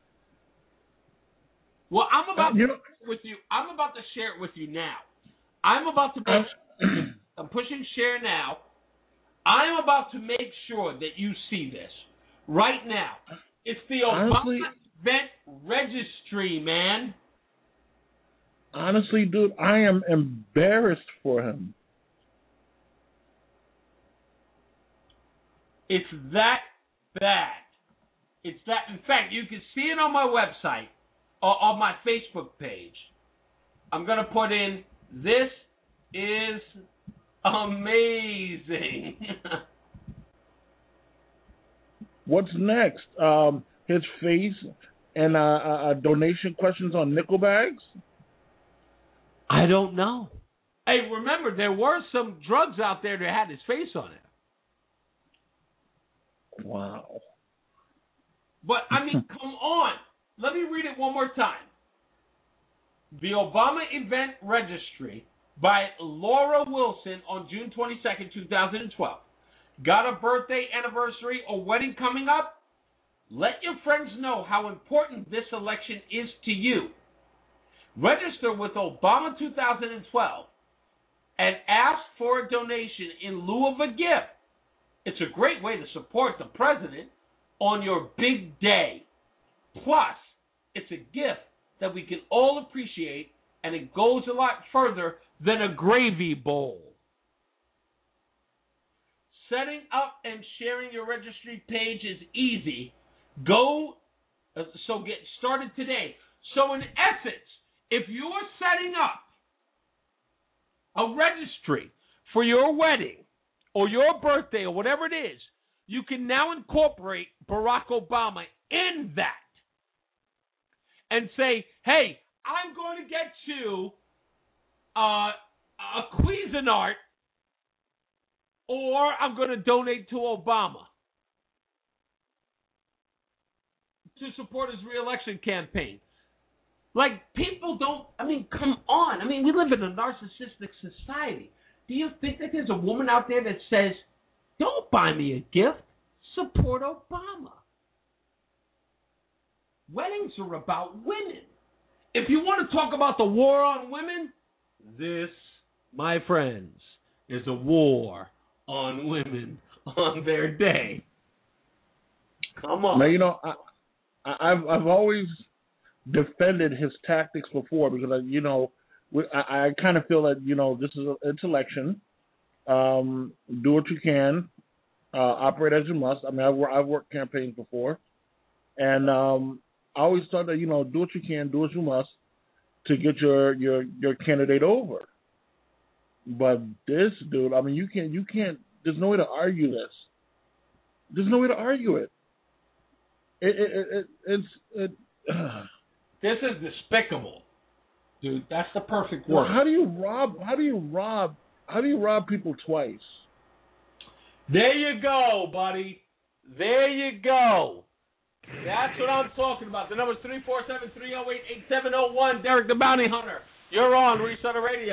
Well, I'm about uh, you to know, share it with you. I'm about to share it with you now. I'm about to make I'm pushing share now. I'm about to make sure that you see this right now. It's the Obama honestly, Event Registry, man. Honestly, dude, I am embarrassed for him. It's that bad. It's that. In fact, you can see it on my website or on my Facebook page. I'm going to put in, this is amazing. What's next? Um, his face and uh, uh, donation questions on nickel bags? I don't know. Hey, remember, there were some drugs out there that had his face on it. Wow. But, I mean, come on. Let me read it one more time. The Obama Event Registry by Laura Wilson on June twenty-second, twenty twelve. Got a birthday, anniversary, or wedding coming up? Let your friends know how important this election is to you. Register with Obama twenty twelve and ask for a donation in lieu of a gift. It's a great way to support the president on your big day. Plus, it's a gift that we can all appreciate, and it goes a lot further than a gravy bowl. Setting up and sharing your registry page is easy. Go, uh, so get started today. So in essence, if you're setting up a registry for your wedding or your birthday or whatever it is, you can now incorporate Barack Obama in that and say, hey, I'm going to get you uh, a Cuisinart, or I'm going to donate to Obama to support his reelection campaign. Like, people don't, I mean, come on. I mean, we live in a narcissistic society. Do you think that there's a woman out there that says, don't buy me a gift, support Obama? Weddings are about women. If you want to talk about the war on women, this, my friends, is a war on women on their day. Come on. Now, you know, I, I, I've I've always defended his tactics before because, I, you know, I, I kind of feel that, you know, this is a, it's election. Um, do what you can. Uh, operate as you must. I mean, I've, I've worked campaigns before. And um, I always thought that, you know, do what you can, do what you must to get your, your, your candidate over. But this dude, I mean, you can't, you can't, there's no way to argue this. There's no way to argue it. It, it, it, it it's, it, uh. This is despicable, dude. That's the perfect Well, word. how do you rob, how do you rob, how do you rob people twice? There you go, buddy. There you go. That's what I'm talking about. The number's three four seven, three oh eight, eight seven oh one. Derek the Bounty Hunter. You're on Reese on the radio.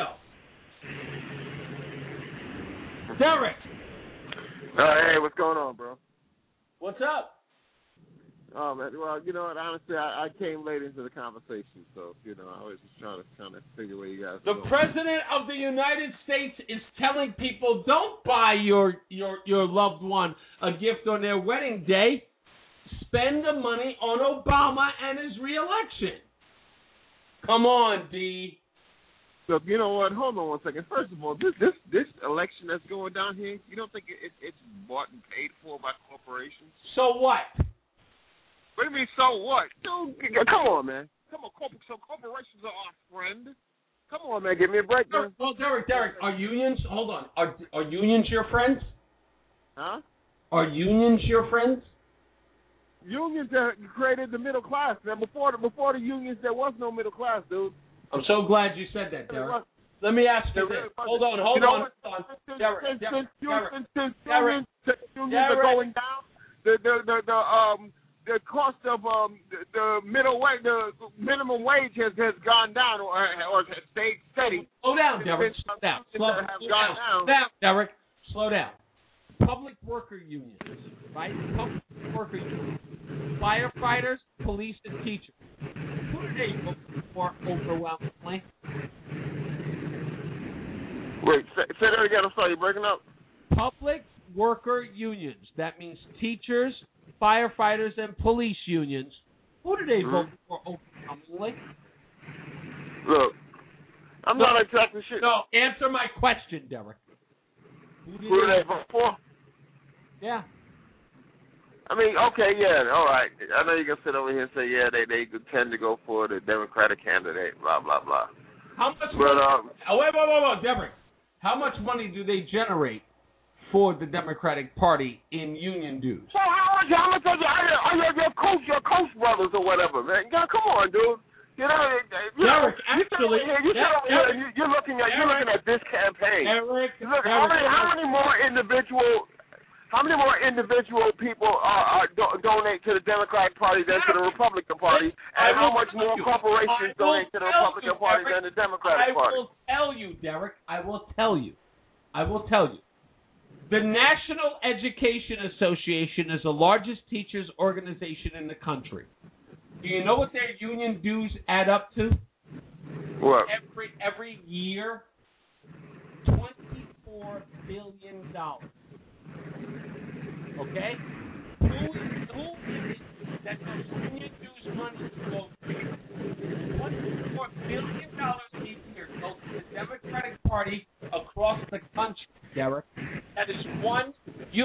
Derek. Uh, hey, what's going on, bro? What's up? Oh, man, well, you know what, honestly, I, I came late into the conversation, so, you know, I was just trying to kind of figure where you guys The are going. President of the United States is telling people, don't buy your, your, your loved one a gift on their wedding day. Spend the money on Obama and his reelection. Come on, D. Look, you know what, hold on one second. First of all, this this, this election that's going down here, you don't think it, it's bought and paid for by corporations? So what? What do you mean, so what? Dude, come on, man. Come on, corp- so corporations are our friend. Come on, man, give me a break, man. Well, Derek, Derek, are unions, hold on, are are unions your friends? Huh? Are unions your friends? Unions that created the middle class, man. Before the, before the unions, there was no middle class, dude. I'm so glad you said that, Derek. Let me ask you this. Hold on, hold you know on, hold on. Derek, since, Derek, since, Derek, since, since Derek, unions, since unions Derek. are going down, the the the, the um the cost of um the, the middle wage, the minimum wage has, has gone down or or has stayed steady. Slow down, Derek. Slow down. Slow, have slow gone down. down. Slow down, Derek. Slow down. Public worker unions, right? Public worker unions. Firefighters, police, and teachers. Who do they vote for overwhelmingly? Wait, say, say that again. I'm sorry, you're breaking up. Public worker unions. That means teachers, firefighters, and police unions. Who do they Mm-hmm. vote for overwhelmingly? Look, I'm no, not exactly sure. No, answer my question, Derek. Who do Who do they they vote for? Yeah. I mean, okay, yeah, all right. I know you can sit over here and say, yeah, they they tend to go for the Democratic candidate, blah blah blah. How much? But money, um, oh, wait, wait, wait, wait, Derek. How much money do they generate for the Democratic Party in union dues? So how much? How much are your, are your, your coach, your coach brothers or whatever, man? Yeah, come on, dude. You know, you Derek, know, you actually, here, you Derek, here, you, you're looking at Derek, you're looking at this campaign. Derek, Look, Derek, how many Derek. how many more individual how many more individual people are, are do, donate to the Democratic Party than to the Republican Party, and how much more corporations donate to the Republican you, Party Derek, than the Democratic I Party? will tell you, Derek. I will tell you. I will tell you. The National Education Association is the largest teachers organization in the country. Do you know what their union dues add up to? What? Every every year, twenty-four billion dollars. Okay? Who is, who is it that those union dues money goes to? twenty-four billion dollars a year goes to the Democratic Party across the country, Derek. That is one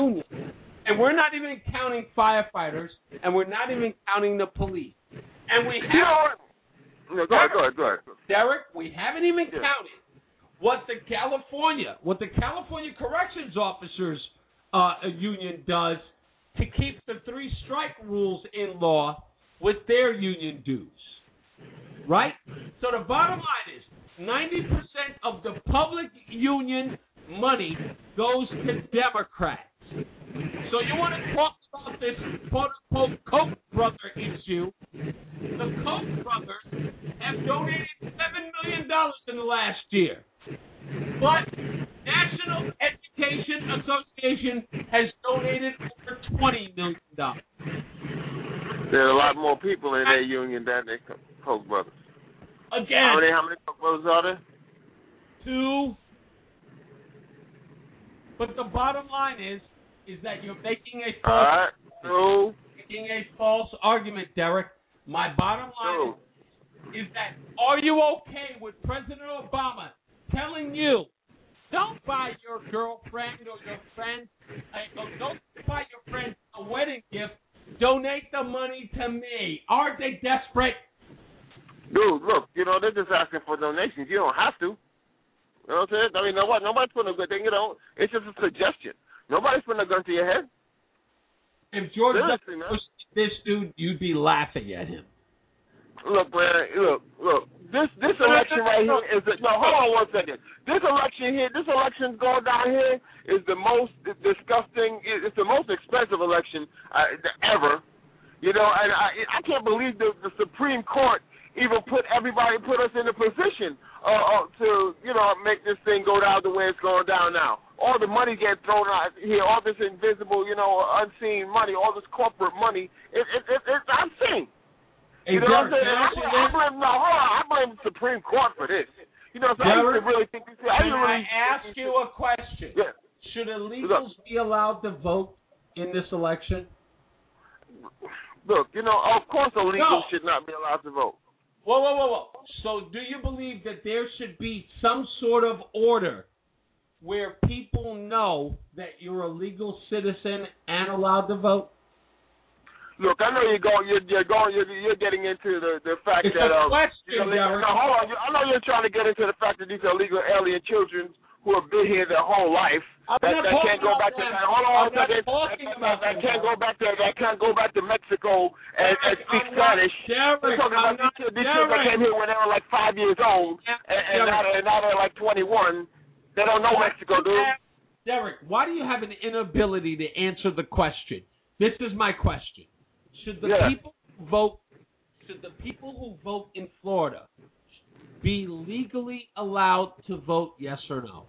firefighters, and we're not even counting the police. And we You know have, what? No, go ahead, go ahead, go ahead. Derek, we haven't even Yeah. counted what the California, what the California Corrections Officers uh, Union does to keep the three strike rules in law with their union dues. Right? So the bottom line is ninety percent of the public union money goes to Democrats. So you want to talk about this quote-unquote Koch brother issue. The Koch brothers have donated seven million dollars in the last year. But National Education Association has donated over twenty million dollars. There are a lot more people in their union than the Koch brothers. Again. How many, how many Koch brothers are there? Two. But the bottom line is, is that you're making a false, All right. Two. making a false argument, Derek. My bottom line Two. is, is that are you okay with President Obama telling you, don't buy your girlfriend or your friend, uh, or don't buy your friend a wedding gift, donate the money to me. Aren't they desperate? Dude, look, you know, they're just asking for donations. You don't have to. You know what I'm saying? I mean, no, what? Nobody's putting a good thing, you know. It's just a suggestion. Nobody's putting a gun to your head. If George Seriously, man. pushed this dude, you'd be laughing at him. Look, man, look, look. This this election right here is the, no. Hold on one second. This election here, this election going down here is the most disgusting. It's the most expensive election uh, ever. You know, and I I can't believe the, the Supreme Court even put everybody put us in a position uh, uh, to you know make this thing go down the way it's going down now. All the money getting thrown out here, all this invisible, you know, unseen money, all this corporate money. It, it, it, it's unseen. You know what I'm saying? I, I blame no, hold on. I blame the Supreme Court for this. You know, so I used to really think this. I, Can really I ask you a question? Yeah. Should illegals be allowed to vote in this election? Look, you know, of course illegals No. should not be allowed to vote. Whoa, whoa, whoa, whoa. So do you believe that there should be some sort of order where people know that you're a legal citizen and allowed to vote? Look, I know you're going. You're, you're going. You're, you're getting into the, the fact It's that a um, question, these illegal, Derek. no, hold on. You- I know you're trying to get into the fact that these are illegal alien children who have been here their whole life. I'm that not that talking can't go about back to. them. That, hold on I'm a not second. talking that, about that, that them. can't go back to. That can't go back to Mexico and, and speak I'm not- Spanish. Derek, We're talking I'm about not- these, these kids that Derek. came here when they were like five years old, and, and, now, and now they're like twenty-one. They don't know Mexico, dude. Derek, why do you have an inability to answer the question? This is my question. Should the Yeah. people who vote should the people who vote in Florida be legally allowed to vote, yes or no?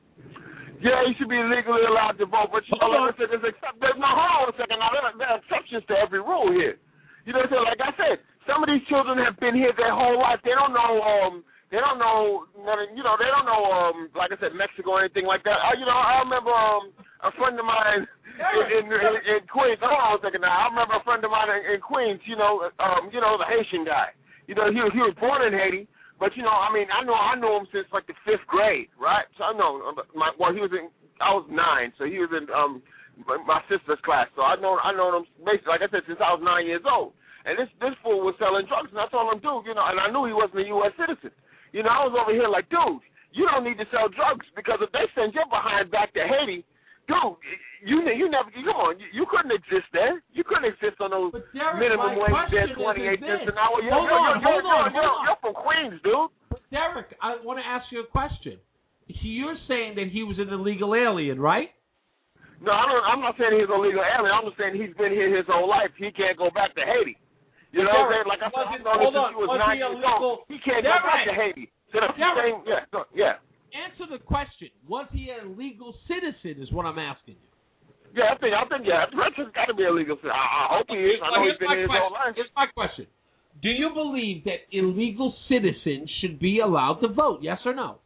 Yeah, you should be legally allowed to vote, but you know, Hold like I said, there's, except, there's no, hold on a second, now there, are- there are exceptions to every rule here. You know what I'm saying? Like I said, some of these children have been here their whole life. They don't know, um, they don't know, you know, they don't know, um, like I said, Mexico or anything like that. Uh, you know, I remember um, a friend of mine in, in, in, in Queens. Hold on a second now. I remember a friend of mine in, in Queens. You know, um, you know, the Haitian guy. You know, he was he was born in Haiti. But you know, I mean, I know I knew him since like the fifth grade, right? So I know my well, he was in I was nine, so he was in um my, my sister's class. So I know I know him basically, like I said, since I was nine years old. And this this fool was selling drugs, and I told him, dude, you know, and I knew he wasn't a U S citizen. You know, I was over here like, dude, you don't need to sell drugs because if they send your behind back to Haiti, dude, you you never come on, you, you couldn't exist there. You couldn't exist on those Derek, minimum my wage there, question twenty-eight is cents this. an hour. You're, Hold you're, on, you're, hold you're, on, you're, hold on. you're from Queens, dude. But Derek, I want to ask you a question. You're saying that he was an illegal alien, right? No, I don't, I'm not saying he's a legal alien. I'm just saying he's been here his whole life. He can't go back to Haiti. You know what I'm saying? Like I said, I've known him since he was nine years old. He can't go back to Haiti. So that's the same. Yeah, no, yeah. Answer the question. Was he a legal citizen is what I'm asking you. Yeah, I think, I think, yeah, Richard's got to be a legal citizen. I, I hope he is. I know he's been here his whole life. Here's my question. Do you believe that illegal citizens should be allowed to vote, yes or no?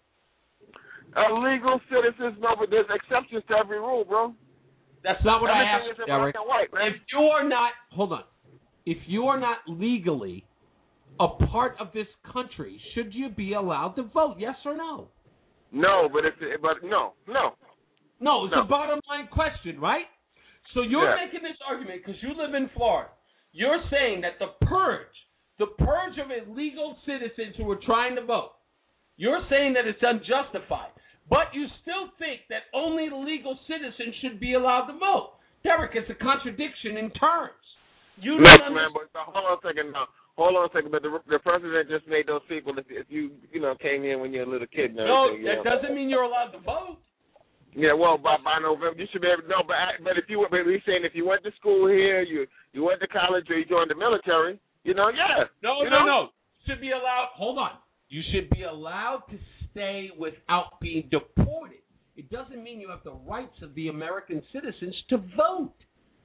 Illegal citizens, no, but there's exceptions to every rule, bro. That's not what I Everything asked, is in Derek. black and white, man. If you are not, hold on. If you are not legally a part of this country, should you be allowed to vote, yes or no? No, but if, but no, no. No, it's No. a bottom line question, right? So you're Yeah. making this argument because you live in Florida. You're saying that the purge, the purge of illegal citizens who are trying to vote, you're saying that it's unjustified. But you still think that only legal citizens should be allowed to vote. Derek, it's a contradiction in terms. You Look, don't man, but but hold on a second now. Hold on a second, but the, the president just made those people, if, if you, you know, came in when you're a little kid and No, everything. that you know. doesn't mean you're allowed to vote. Yeah, well, by, by November, you should be able to, no, but, but if you, but he's saying if you went to school here, you, you went to college or you joined the military, you know, yeah. No, you no, know? no. Should be allowed, hold on. You should be allowed to stay without being deported. It doesn't mean you have the rights of the American citizens to vote.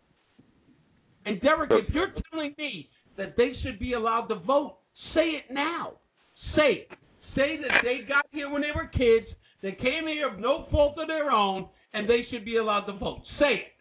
And Derek, if you're telling me that they should be allowed to vote, say it now. Say it. Say that they got here when they were kids, they came here of no fault of their own, and they should be allowed to vote. Say it.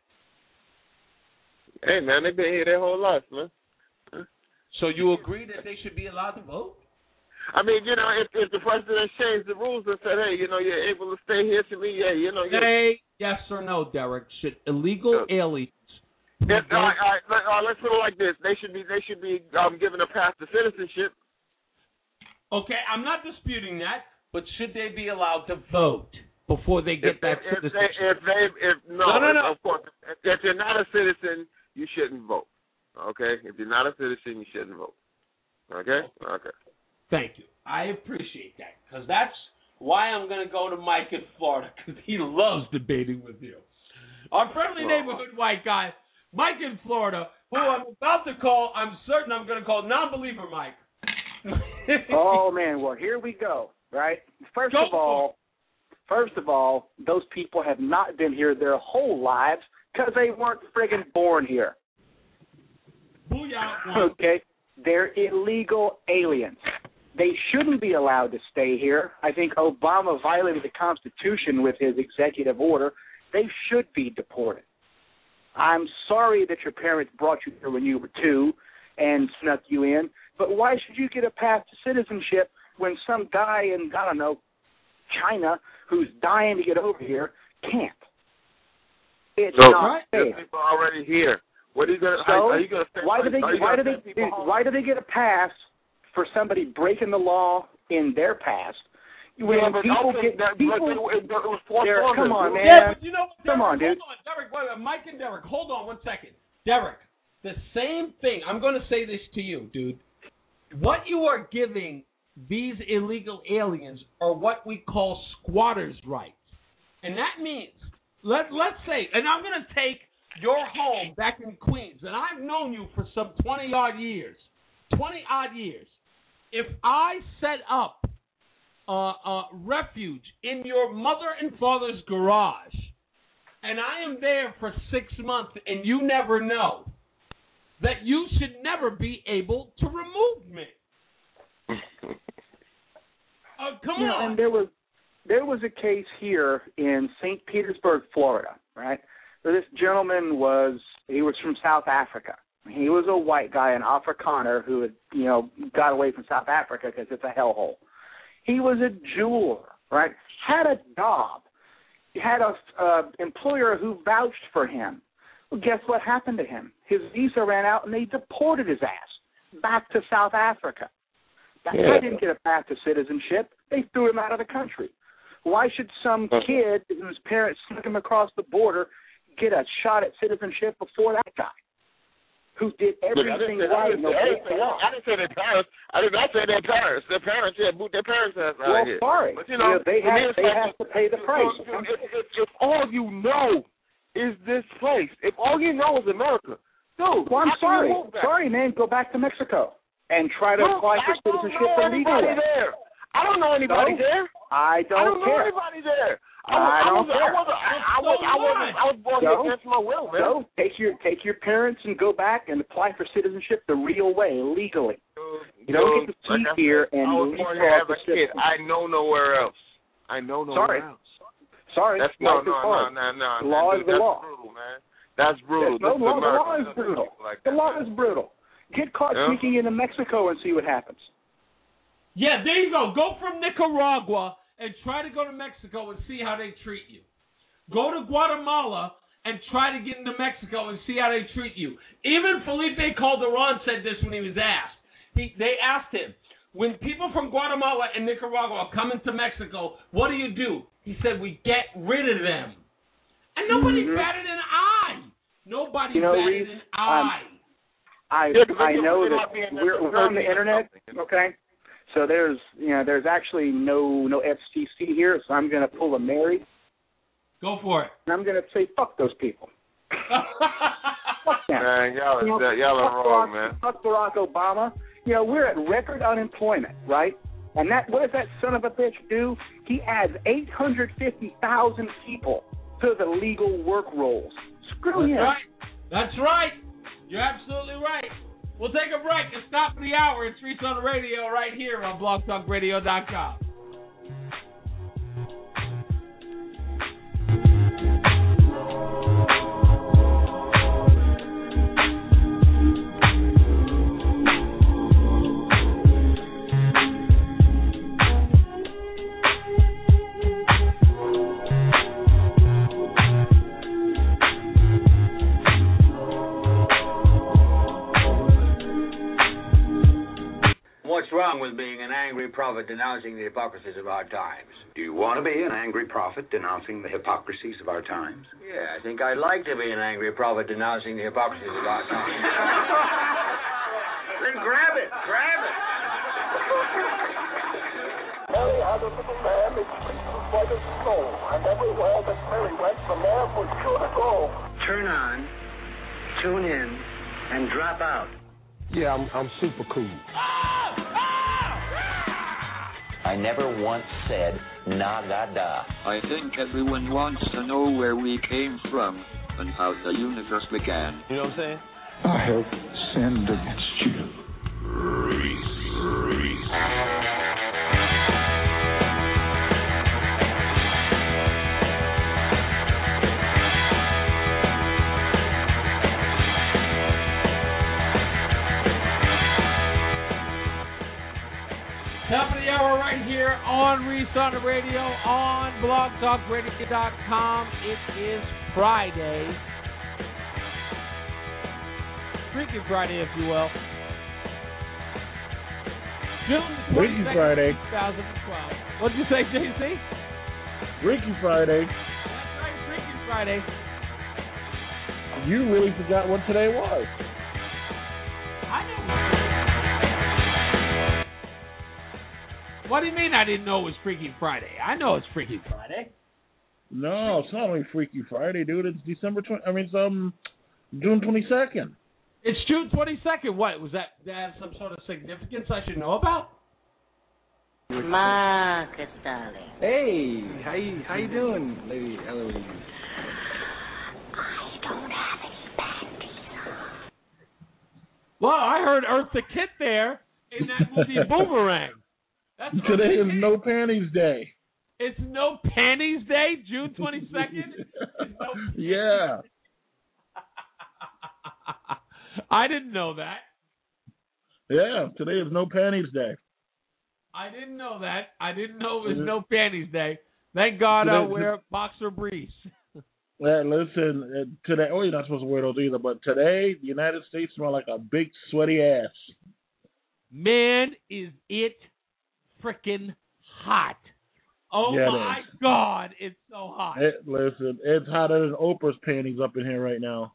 Hey, man, they've been here their whole life, man. So you agree that they should be allowed to vote? I mean, you know, if if the president changed the rules and said, hey, you know, you're able to stay here to me, yeah, you know. Say yes or no, Derek. Should illegal aliens? Yes, all right, all right, let, all right, let's put it like this: they should be they should be um, given a path to citizenship. Okay, I'm not disputing that, but should they be allowed to vote before they get If, that if, if citizenship? they, if they, if no, No, no, no. of course, if, if you're not a citizen, you shouldn't vote. Okay, if you're not a citizen, you shouldn't vote. Okay, okay. Thank you. I appreciate that, because that's why I'm going to go to Mike in Florida, because he loves debating with you. Our friendly Well, neighborhood white guy, Mike in Florida, who I'm about to call, I'm certain I'm going to call non-believer Mike. Oh, man, well, here we go, right? First Go of all, first of all, those people have not been here their whole lives because they weren't friggin' born here. Booyah. Okay? They're illegal aliens. They shouldn't be allowed to stay here. I think Obama violated the Constitution with his executive order. They should be deported. I'm sorry that your parents brought you here when you were two and snuck you in, but why should you get a path to citizenship when some guy in, I don't know, China who's dying to get over here can't? It's So, not fair. there's people already here. What are you gonna? So are, are you gonna? Stay, why do they? are you Why do gonna they? send people home? Why do they get a pass for somebody breaking the law in their past? When Yeah, but people okay, get that- people, but it, it, it was forced Derek, on come them. on, man. Yeah, but you know what, Derek, Come on, dude. hold on, Derek, wait, wait, Mike and Derek, hold on one second. Derek, the same thing, I'm going to say this to you, dude. What you are giving these illegal aliens are what we call squatters' rights. And that means, let, let's say, and I'm going to take your home back in Queens, and I've known you for some twenty-odd years, twenty-odd years. If I set up uh, uh, refuge in your mother and father's garage, and I am there for six months, and you never know, that you should never be able to remove me. Uh, come you know, on. and there was there was a case here in Saint Petersburg, Florida, right? So this gentleman was he was from South Africa. He was a white guy, an Afrikaner who had, you know, got away from South Africa because it's a hellhole. He was a jeweler, right? Had a job. He had a uh, employer who vouched for him. Well, guess what happened to him? His visa ran out, and they deported his ass back to South Africa. That Yeah. guy didn't get a path to citizenship. They threw him out of the country. Why should some kid whose parents snuck him across the border get a shot at citizenship before that guy, who did Look, I everything didn't say, I right? didn't No say, I big didn't say, deal. I didn't say their parents. I did not say their parents. Their parents, yeah, boot their parents ass out Well, here. sorry. But, you know, Yeah, they to me, have- it's they like, have to pay the if- price. If, if, if, if all you know is this place, if all you know is America, dude, Well, I'm how can sorry. you move back? Sorry, man. Go back to Mexico and try to Look, apply for I don't citizenship know the legal anybody way. there. I don't know anybody No? there. I don't, I don't know care. anybody there. I, I was, don't I care. was, I, I, was, I, was, I was born So? here against my will, man. So take your take your parents and go back and apply for citizenship the real way, legally. You don't Dude, get to like see I here said, and I was leap born here off as the a kid. system. I know nowhere else. I know nowhere Sorry. else. Sorry, That's no, life no, is no, hard. no, no. The law dude, is the that's law. brutal, man. That's brutal. Yes, no, This law, is the America. law is brutal. Like The that, law man. is brutal. Get caught Yeah. sneaking into Mexico and see what happens. Yeah, there you go. Go from Nicaragua and try to go to Mexico and see how they treat you. Go to Guatemala and try to get into Mexico and see how they treat you. Even Felipe Calderon said this when he was asked. He, they asked him, when people from Guatemala and Nicaragua come into Mexico, what do you do? He said, we get rid of them. And nobody mm-hmm. batted an eye. Nobody you know, batted Reese, an eye. Um, I yeah, I know that we're, we're on the internet, okay? So there's you know there's actually no no F C C here, so I'm going to pull a Mary. Go for it. And I'm going to say fuck those people. Fuck them. Man, y'all, you know, y'all are wrong, Barack, man. Fuck Barack Obama. You know, we're at record unemployment, right? And that what does that son of a bitch do? He adds eight hundred fifty thousand people to the legal work rolls. Screw That's him. right. That's right. You're absolutely right. We'll take a break and stop for the hour. It's Reese on the Radio right here on blog talk radio dot com. What's wrong with being an angry prophet denouncing the hypocrisies of our times? Do you want to be an angry prophet denouncing the hypocrisies of our times? Yeah, I think I'd like to be an angry prophet denouncing the hypocrisies of our times. Then grab it, grab it. Mary had a little lamb, its fleece was white as snow, and everywhere that Mary went, the lamb was sure to go. Turn on, tune in, and drop out. Yeah, I'm I'm super cool. I never once said nagada. I think everyone wants to know where we came from and how the universe began. You know what I'm saying? I have sinned against you. Reese, Reese. Top of the hour right here on Reese on the Radio on blog talk radio dot com. It is Friday. Freaky Friday, if you will. June Freaky Friday. twenty twelve. What did you say, J C? Freaky Friday. That's right, Freaky Friday. You really forgot what today was. I know. What do you mean I didn't know it was Freaky Friday? I know it's Freaky Friday. No, it's not only Freaky Friday, dude. It's December twenty. I mean, it's um June twenty second. It's June twenty second. What was that? That have some sort of significance I should know about? Marcus, darling. Hey, how you how you doing, Lady Eloise? I don't have any panties. Well, I heard Eartha Kitt there in that movie Boomerang. That's Today is No Panties Day. It's No Panties Day, June twenty-second? No yeah. I didn't know that. Yeah, today is No Panties Day. I didn't know that. I didn't know it was No Panties Day. Thank God I wear boxer briefs. Yeah, listen, today, oh, you're not supposed to wear those either, but today, the United States smell like a big, sweaty ass. Man, is it freaking hot. Oh, yeah, my God, it's so hot. It, listen, it's hotter than Oprah's panties up in here right now.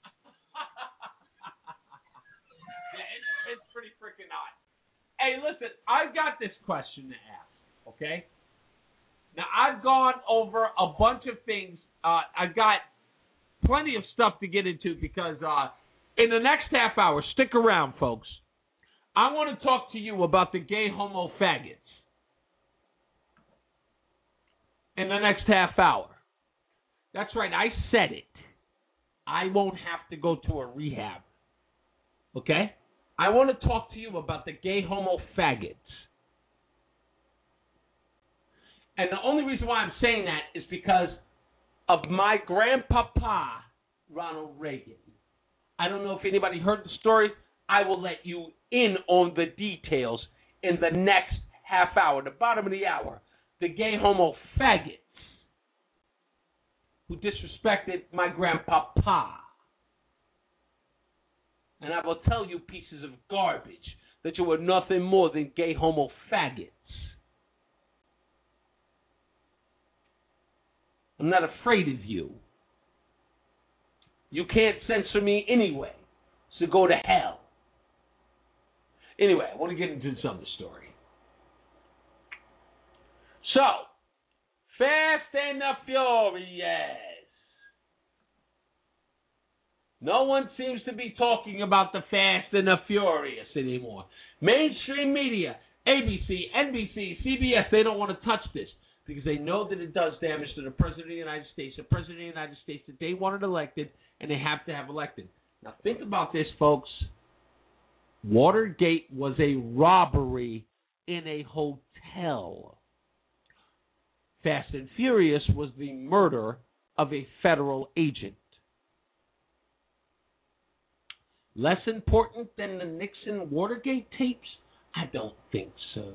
Yeah, it's, it's pretty freaking hot. Hey, listen, I've got this question to ask, okay? Now, I've gone over a bunch of things. Uh, I've got plenty of stuff to get into because uh, in the next half hour, stick around, folks. I want to talk to you about the gay homo faggots in the next half hour. That's right, I said it. I won't have to go to a rehab. Okay? I want to talk to you about the gay homo faggots. And the only reason why I'm saying that is because of my grandpapa, Ronald Reagan. I don't know if anybody heard the story. I will let you in on the details in the next half hour, the bottom of the hour. The gay homo faggots who disrespected my grandpapa. And I will tell you, pieces of garbage, that you were nothing more than gay homo faggots. I'm not afraid of you. You can't censor me anyway, so go to hell. Anyway, I want to get into this other story. So, Fast and the Furious. No one seems to be talking about the Fast and the Furious anymore. Mainstream media, A B C, N B C, C B S, they don't want to touch this because they know that it does damage to the President of the United States, the President of the United States that they wanted elected and they have to have elected. Now think about this, folks. Watergate was a robbery in a hotel. Fast and Furious was the murder of a federal agent. Less important than the Nixon Watergate tapes? I don't think so.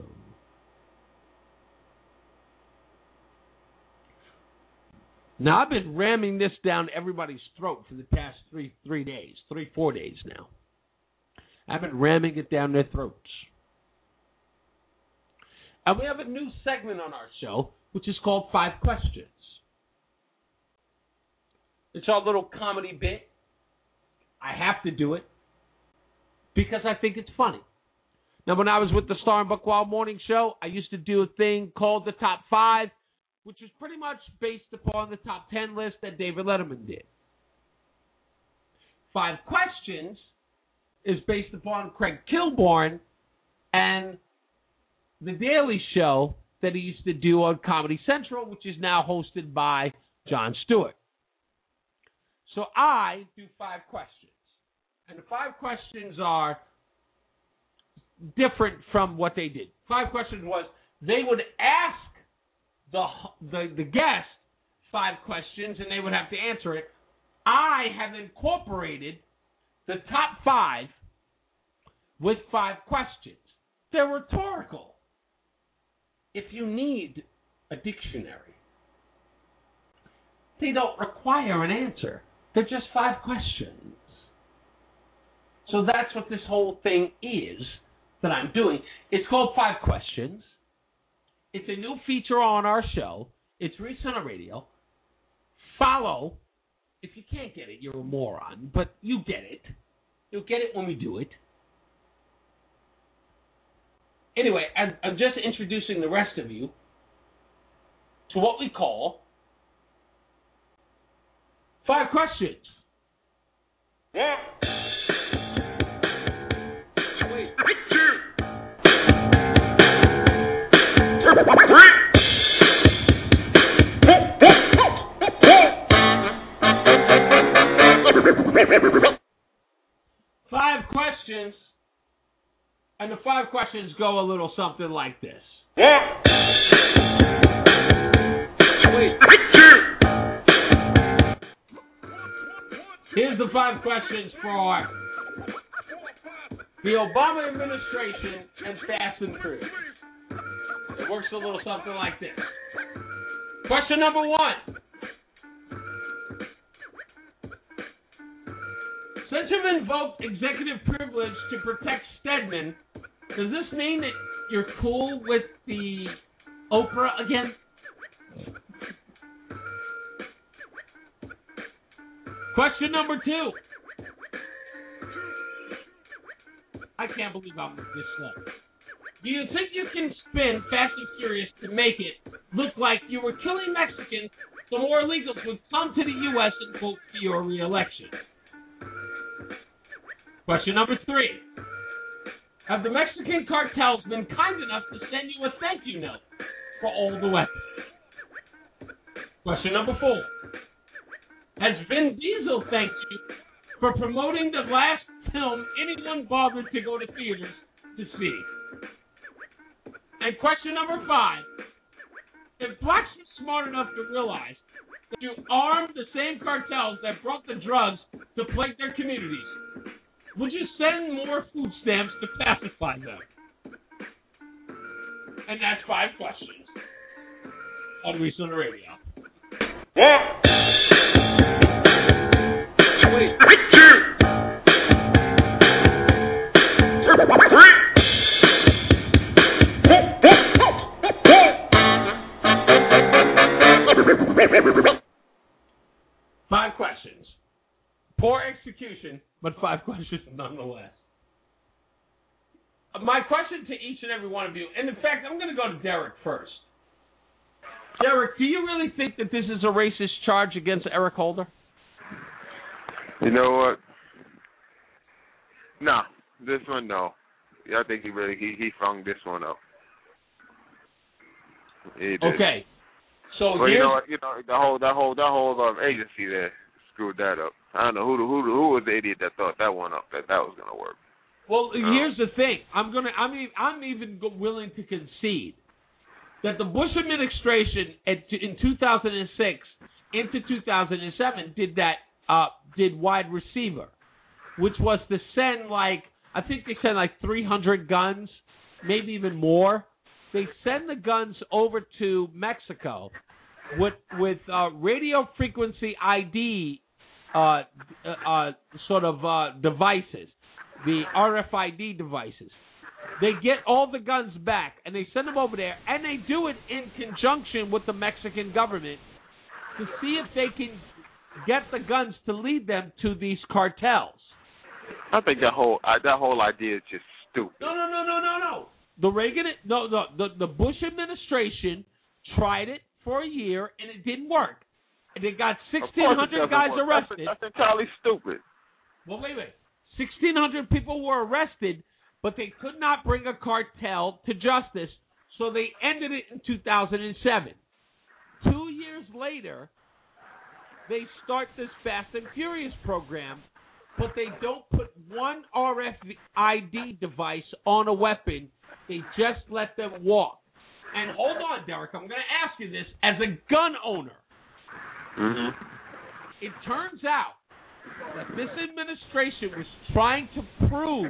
Now, I've been ramming this down everybody's throat for the past three, three days, three, four days now. I've been ramming it down their throats. And we have a new segment on our show, which is called Five Questions. It's our little comedy bit. I have to do it because I think it's funny. Now, when I was with the Star and Buckwild Morning Show, I used to do a thing called the Top Five, which is pretty much based upon the top ten list that David Letterman did. Five Questions is based upon Craig Kilborn and the Daily Show that he used to do on Comedy Central, which is now hosted by Jon Stewart. So I do five questions. And the five questions are different from what they did. Five questions was they would ask the, the, the guest five questions and they would have to answer it. I have incorporated the top five with five questions. They're rhetorical. If you need a dictionary, they don't require an answer. They're just five questions. So that's what this whole thing is that I'm doing. It's called Five Questions. It's a new feature on our show. It's Reese on the radio. Follow. If you can't get it, you're a moron, but you get it. You'll get it when we do it. Anyway, I'm, I'm just introducing the rest of you to what we call Five Questions. Yeah. Wait. Five questions. And the five questions go a little something like this. Here's the five questions for the Obama administration and Fast and Furious. It works a little something like this. Question number one. Since you've invoked executive privilege to protect Stedman, does this mean that you're cool with the Oprah again? Question number two. I can't believe I'm this slow. Do you think you can spin Fast and Furious to make it look like you were killing Mexicans so more illegals would come to the U S and vote for your re-election? Question number three. Have the Mexican cartels been kind enough to send you a thank you note for all the weapons? Question number four. Has Vin Diesel thanked you for promoting the last film anyone bothered to go to theaters to see? And question number five. If blacks were smart enough to realize that you armed the same cartels that brought the drugs to plague their communities, would you send more food stamps to pacify them? And that's five questions on Reese on the Radio. One. Wait. Two. Three. Five questions. Poor execution, but five questions nonetheless. My question to each and every one of you, and in fact, I'm going to go to Derek first. Derek, do you really think that this is a racist charge against Eric Holder? You know what? Nah, this one, no. Yeah, I think he really, he, he flung this one up. He did. Okay. So well, here's... you know what? You know, the whole, that whole, that whole um, agency there screwed that up. I don't know who, who, who was the idiot that thought that one up, that that was going to work. Well, No. here's the thing. I'm gonna. I'm. e- I'm even go- willing to concede that the Bush administration at, in two thousand six into two thousand seven did that. Uh, did wide receiver, which was to send like I think they sent like three hundred guns, maybe even more. They send the guns over to Mexico with with uh, radio frequency I D uh, uh, sort of uh, devices. The R F I D devices. They get all the guns back, and they send them over there, and they do it in conjunction with the Mexican government to see if they can get the guns to lead them to these cartels. I think that whole uh, that whole idea is just stupid. No, no, no, no, no, no. The Reagan, no, no, the, the Bush administration tried it for a year, and it didn't work. And they got sixteen hundred guys work. arrested. That's, that's entirely stupid. Well, wait, wait. sixteen hundred people were arrested, but they could not bring a cartel to justice, so they ended it in two thousand seven. Two years later, they start this Fast and Furious program, but they don't put one R F I D device on a weapon. They just let them walk. And hold on, Derek, I'm going to ask you this as a gun owner. Mm-hmm. It turns out that this administration was trying to prove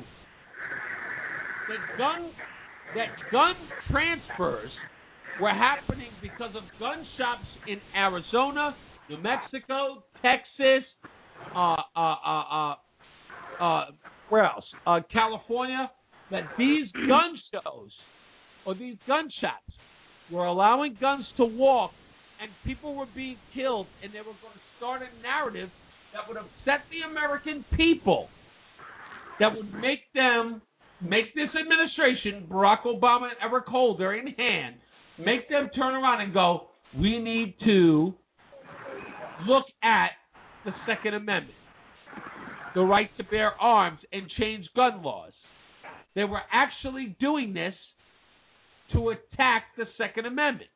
that gun that gun transfers were happening because of gun shops in Arizona, New Mexico, Texas, uh, uh, uh, uh, uh, where else? Uh, California. That these gun shows or these gun shops were allowing guns to walk, and people were being killed, and they were going to start a narrative that would upset the American people, that would make them, make this administration, Barack Obama and Eric Holder in hand, make them turn around and go, we need to look at the Second Amendment, the right to bear arms, and change gun laws. They were actually doing this to attack the Second Amendment.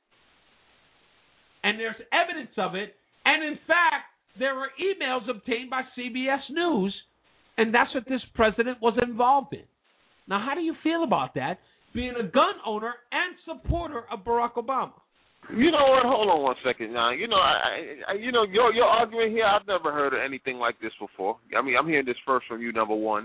And there's evidence of it, and in fact, there are emails obtained by C B S News, and that's what this president was involved in. Now, how do you feel about that, being a gun owner and supporter of Barack Obama? You know what? Hold on one second now. You know, I, I, you know, your your argument here, I've never heard of anything like this before. I mean, I'm hearing this first from you, number one.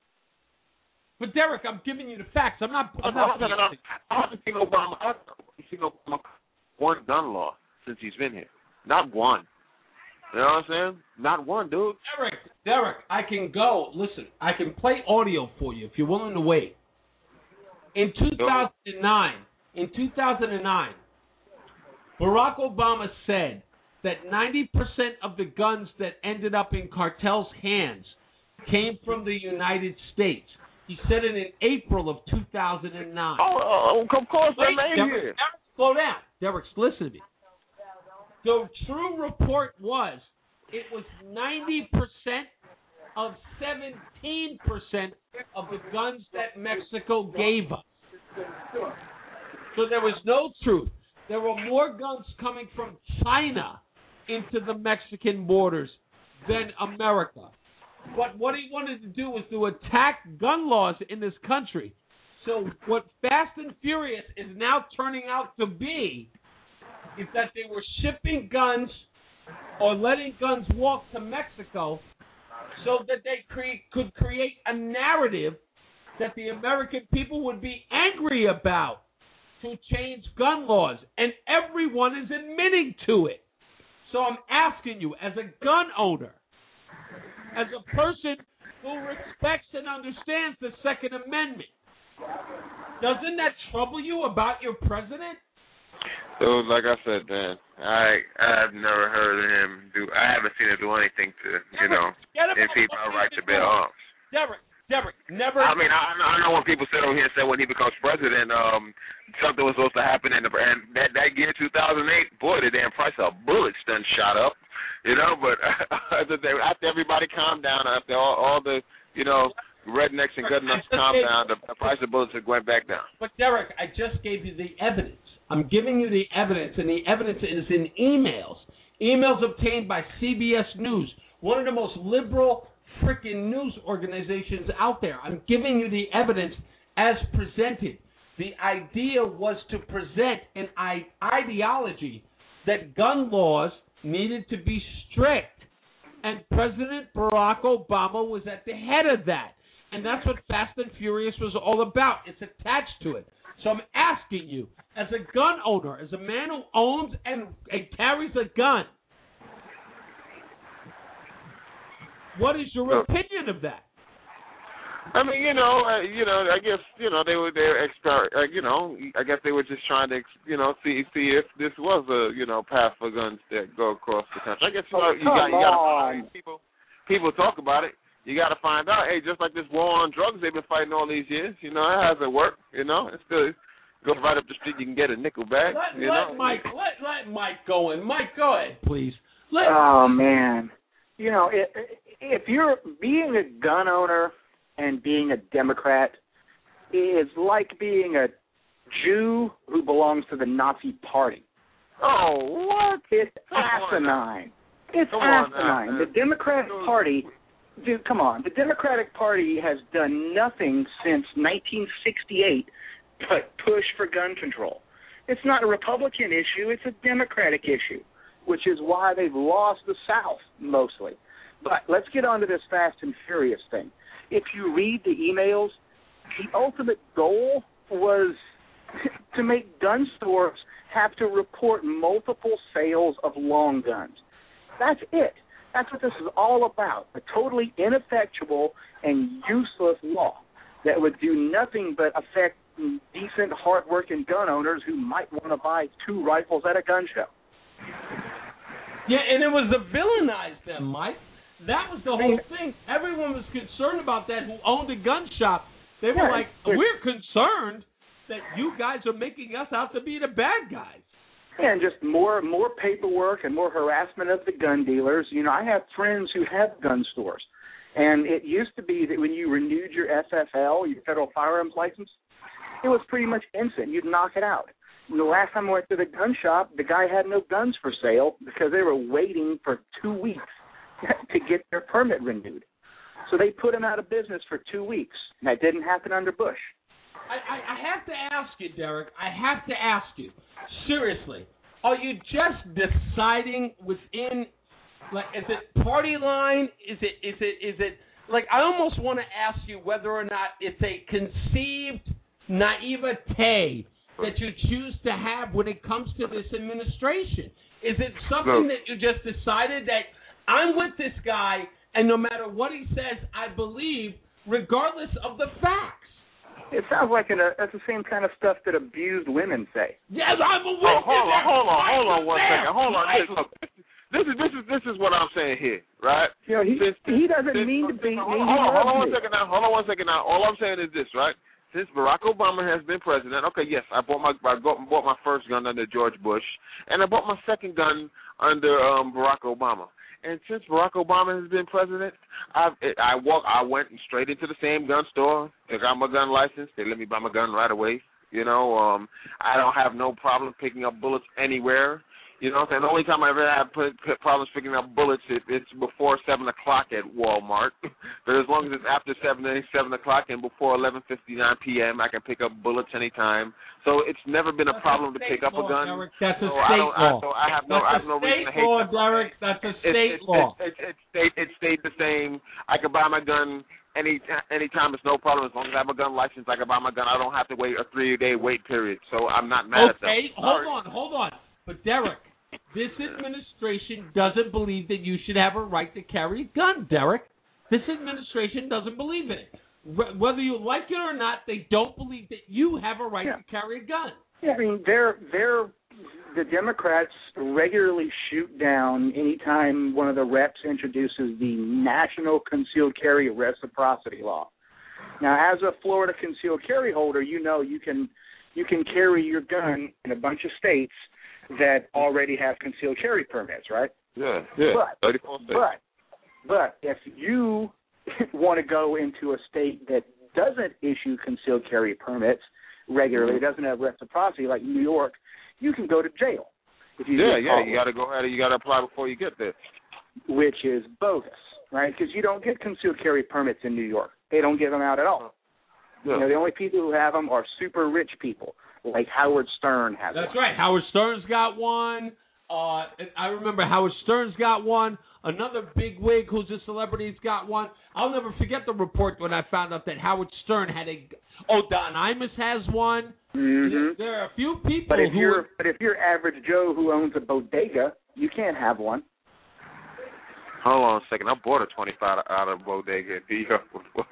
But Derek, I'm giving you the facts. I'm not. I'm I not. haven't I haven't seen Obama. I haven't seen Obama one gun law since he's been here. Not one. You know what I'm saying? Not one, dude. Derek, Derek, I can go. Listen, I can play audio for you if you're willing to wait. In two thousand nine, in two thousand nine, Barack Obama said that ninety percent of the guns that ended up in cartels' hands came from the United States. He said it in April of two thousand nine. Oh, oh of course, Wait, they're Derek, here. Derek, slow down. Derek, listen to me. The true report was it was ninety percent of seventeen percent of the guns that Mexico gave us. So there was no truth. There were more guns coming from China into the Mexican borders than America. But what he wanted to do was to attack gun laws in this country. So what Fast and Furious is now turning out to be is that they were shipping guns or letting guns walk to Mexico so that they cre- could create a narrative that the American people would be angry about to change gun laws. And everyone is admitting to it. So I'm asking you, as a gun owner, as a person who respects and understands the Second Amendment, doesn't that trouble you about your president? So, like I said, man, I I've never heard of him do. I haven't seen him do anything to, you know, impede my right to bear arms. Derek, Derek, never. I mean, I, I know when people sit over here and say when he becomes president, um, something was supposed to happen, in the, and that that year two thousand eight, boy, the damn price of bullets done shot up, you know. But after everybody calmed down, after all, all the, you know, rednecks and gun nuts calmed down, the, the price of bullets went back down. But Derek, I just gave you the evidence. I'm giving you the evidence, and the evidence is in emails. Emails obtained by C B S News, one of the most liberal freaking news organizations out there. I'm giving you the evidence as presented. The idea was to present an I- ideology that gun laws needed to be strict, and President Barack Obama was at the head of that. And that's what Fast and Furious was all about. It's attached to it. So I'm asking you, as a gun owner, as a man who owns and, and carries a gun, what is your opinion of that? I mean, you know, uh, you know, I guess, you know, they were, they were exper- uh, you know, I guess they were just trying to, you know, see see if this was a, you know, path for guns that go across the country. I guess, you know, oh, you got, you got to find out. people, people talk about it. You got to find out, hey, just like this war on drugs they've been fighting all these years, you know, it hasn't worked, you know, it's still, go right up the street, you can get a nickel back. Let, you let know? Mike, let, let Mike go in. Mike, go ahead, please. Let oh, man. You know, it, if you're being a gun owner and being a Democrat is like being a Jew who belongs to the Nazi Party. Oh, what? It's Come asinine. It's Come asinine. On, the Democratic Party, dude, come on. The Democratic Party has done nothing since nineteen sixty-eight but push for gun control. It's not a Republican issue. It's a Democratic issue, which is why they've lost the South mostly. But let's get on to this Fast and Furious thing. If you read the emails, the ultimate goal was to make gun stores have to report multiple sales of long guns. That's it. That's what this is all about, a totally ineffectual and useless law that would do nothing but affect decent, hard-working gun owners who might want to buy two rifles at a gun show. Yeah, and it was to villainize them, Mike. That was the whole thing. Everyone was concerned about that who owned a gun shop. They were Yeah, like, we're concerned that you guys are making us out to be the bad guys. And just more more paperwork and more harassment of the gun dealers. You know, I have friends who have gun stores. And it used to be that when you renewed your F F L, your Federal Firearms License, it was pretty much instant. You'd knock it out. And the last time I went to the gun shop, the guy had no guns for sale because they were waiting for two weeks to get their permit renewed. So they put him out of business for two weeks. And that didn't happen under Bush. I, I, I have to ask you, Derek, I have to ask you, seriously, are you just deciding within, like, is it party line? Is it, is it, is it, like, I almost want to ask you whether or not it's a conceived naivete that you choose to have when it comes to this administration. Is it something that you just decided that I'm with this guy, and no matter what he says, I believe, regardless of the facts? It sounds like an, uh, that's the same kind of stuff that abused women say. Yes, I'm a Oh, witness. hold on, hold on, hold on one There. second. Hold on. This, this is this is this is what I'm saying here, right? You know, he Since, he doesn't since, mean to be. Hold mean on, hold on, hold on one me. second now. Hold on one second now. All I'm saying is this, right? Since Barack Obama has been president, okay, yes, I bought my I got, bought my first gun under George Bush, and I bought my second gun under um, Barack Obama. And since Barack Obama has been president, I've, I walk, I went straight into the same gun store. I got my gun license. They let me buy my gun right away. You know, um, I don't have no problem picking up bullets anywhere. You know what I'm saying? The only time I ever had put, put problems picking up bullets, it, it's before seven o'clock at Walmart. But as long as it's after seven, seven o'clock and before eleven fifty-nine p.m., I can pick up bullets anytime. So it's never been a That's problem a to pick up law, a gun. Derek. That's a so state I don't, law. I, so I have no, That's I have no a reason to state hate law, that. Derek. That's a It's, state it's, law. It's, it's, it's, stayed, it stayed the same. I can buy my gun any anytime. It's no problem. As long as I have a gun license, I can buy my gun. I don't have to wait a three-day wait period. So I'm not mad at them. Okay, hold on, hold on. But Derek, This administration doesn't believe that you should have a right to carry a gun, Derek. This administration doesn't believe in it. Whether you like it or not, they don't believe that you have a right yeah. to carry a gun. Yeah, I mean, they're they're the Democrats regularly shoot down anytime one of the reps introduces the National Concealed Carry Reciprocity Law. Now, as a Florida concealed carry holder, you know you can you can carry your gun in a bunch of states that already have concealed carry permits, right? Yeah, yeah. But, thirty-four states. But, but if you want to go into a state that doesn't issue concealed carry permits regularly, mm-hmm. doesn't have reciprocity, like New York, you can go to jail. If you yeah, yeah, you got to go ahead and you got to apply before you get there. Which is bogus, right? Because you don't get concealed carry permits in New York. They don't give them out at all. Yeah. You know, the only people who have them are super rich people, like Howard Stern has That's one. right. Howard Stern's got one. Uh, I remember Howard Stern's got one. Another big wig who's a celebrity's got one. I'll never forget the report when I found out that Howard Stern had a. Oh, Don Imus has one. Mm-hmm. There are a few people but if who. You're, but if you're average Joe who owns a bodega, you can't have one. Hold on a second. I bought a twenty-five out of bodega in New York before.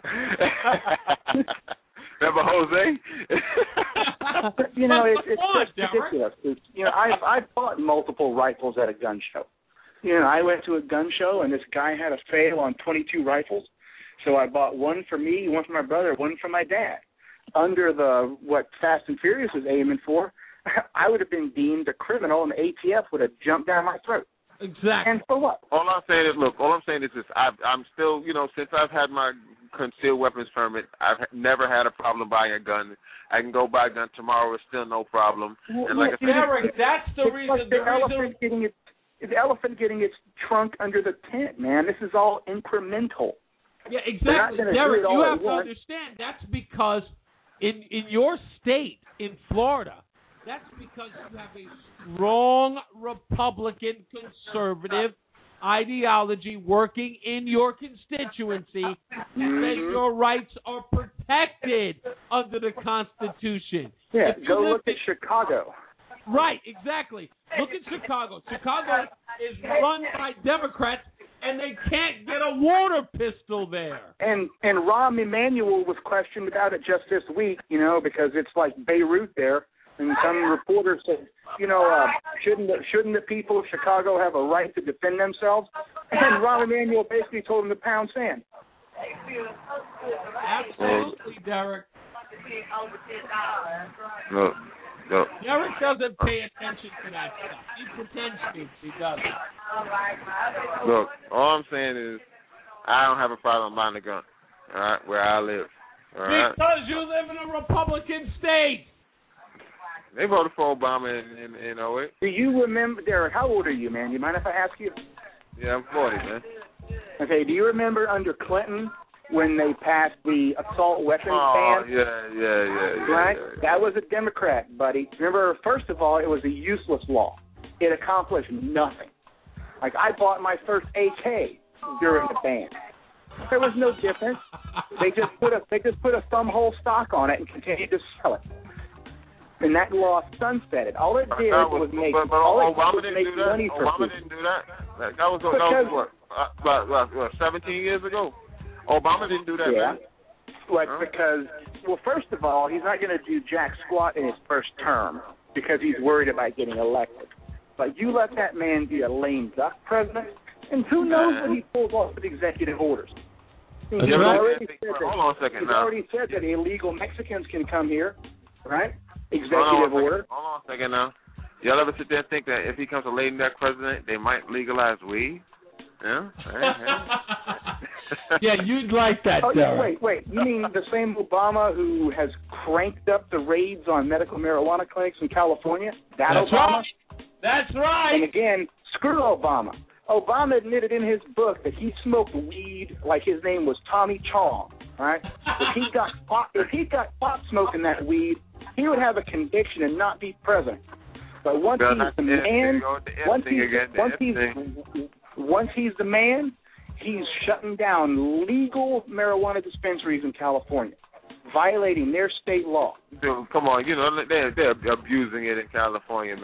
Remember Jose? But, you know, it's, it's just ridiculous. It's, you know, I've I've bought multiple rifles at a gun show. You know, I went to a gun show and this guy had a sale on twenty-two rifles, so I bought one for me, one for my brother, one for my dad. Under the what Fast and Furious was aiming for, I would have been deemed a criminal, and the A T F would have jumped down my throat. Exactly. And for what? All I'm saying is, look, all I'm saying is this. I, I'm still, you know, since I've had my concealed weapons permit, I've never had a problem buying a gun. I can go buy a gun tomorrow. It's still no problem. Well, and like I said, Derek, that's the it's reason. Like the, the elephant reason... getting its, the elephant getting its trunk under the tent, man. This is all incremental. Yeah, exactly. Derek, you have to understand that's because in in your state, in Florida, that's because you have a strong Republican conservative ideology working in your constituency that mm-hmm. your rights are protected under the Constitution. Yeah, if go look at Chicago. Right, exactly. Look at Chicago. Chicago is run by Democrats, and they can't get a water pistol there. And and Rahm Emanuel was questioned about it just this week, you know, because it's like Beirut there. And some reporter said, you know, uh, shouldn't the, shouldn't the people of Chicago have a right to defend themselves? And Rahm Emanuel basically told him to pound sand. Absolutely, Derek. No, no. Derek doesn't pay attention to that stuff. He pretends to. He doesn't. Look, all I'm saying is I don't have a problem buying a gun, all right, where I live. All right? Because you live in a Republican state. They voted for Obama in, in, in oh eight. Do you remember, Derek, how old are you, man? Do you mind if I ask you? Yeah, I'm forty, man. Okay, do you remember under Clinton when they passed the assault weapons oh, ban? yeah, yeah, yeah, yeah. Right? Yeah, yeah. That was a Democrat, buddy. Remember, first of all, it was a useless law. It accomplished nothing. Like, I bought my first A K during the ban. There was no difference. They just put a they just put a thumbhole stock on it and continued to sell it. And that law sunsetted. All it did that was, was make but, but all it Obama did was didn't make do that. money for Obama people. didn't do that. That, that was, that was what, uh, about, what, what, seventeen years ago? Obama didn't do that, yeah. man. Like, huh? because, well, first of all, he's not going to do jack squat in his first term because he's worried about getting elected. But you let that man be a lame duck president, and who knows what he pulls off with executive orders. He's yeah, already, right. said, Hold on a second he's now. already said that illegal Mexicans can come here, right? Executive hold on order. Hold on a second now. Y'all ever sit there and think that if he becomes a lame duck president, they might legalize weed? Yeah? Yeah, you'd like that, Oh, yeah, Derek. wait, wait. You mean the same Obama who has cranked up the raids on medical marijuana clinics in California? That That's Obama? right. That's right. And again, screw Obama. Obama admitted in his book that he smoked weed like his name was Tommy Chong, right? If he got caught, if he got caught smoking that weed, he would have a conviction and not be president. But once Well, he's the the man, the once thing he's, again, the once F he's, thing. once he's the man, he's shutting down legal marijuana dispensaries in California, violating their state law. Dude, come on, you know they're they're abusing it in California, man.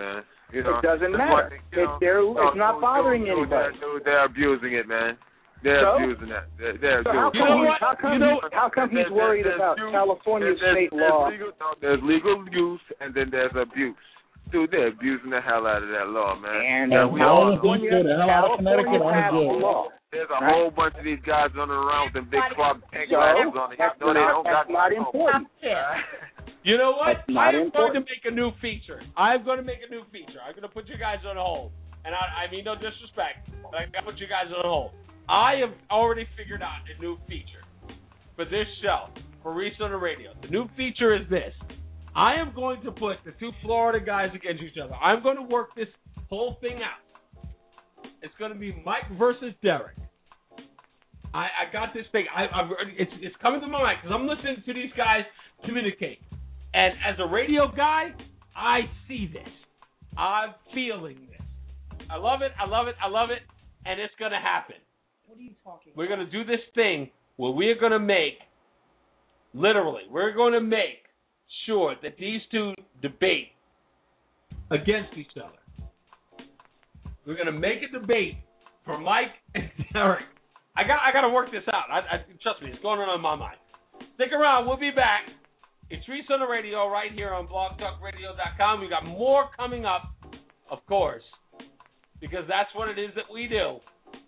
You know, it doesn't that's matter. Thing, you know, it, they're, no, it's not no, bothering no, no, anybody. They're, they're abusing it, man. They're so? abusing that. They're, they're so abusing how come, it. he, how come, you know, how come he's there's, worried there's, about there's California there's, state there's law? Legal, no, there's legal use, and then there's abuse. Dude, they're abusing the hell out of that law, man. And yeah, we all know. California, the hell out of Connecticut, California has I'm good. law. There's a right? whole bunch of these guys running around with them big club tank So, glasses on. that's No, they not, don't got that's not important. You know what? That's not I'm important. going to make a new feature. I'm going to make a new feature. I'm going to put you guys on hold. And I, I mean no disrespect, but I'm going to put you guys on hold. I have already figured out a new feature for this show, for Reese on the Radio. The new feature is this. I am going to put the two Florida guys against each other. I'm going to work this whole thing out. It's going to be Mike versus Derek. I, I got this thing. I, I've, it's, it's coming to my mind because I'm listening to these guys communicate. And as a radio guy, I see this. I'm feeling this. I love it. I love it. I love it. And it's going to happen. What are you talking about? We're going to do this thing where we're going to make, literally, we're going to make sure that these two debate against each other. We're going to make a debate for Mike and Derek. I got I got to work this out. I, I, trust me, it's going on in my mind. Stick around. We'll be back. It's Reese on the Radio right here on blog talk radio dot com. We got more coming up, of course, because that's what it is that we do.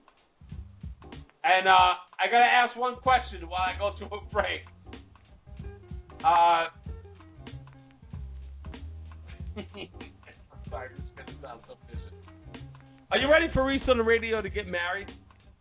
And uh, I got to ask one question while I go to a break. Uh, sorry, this is going to sound so vicious. Are you ready for Reese on the Radio to get married?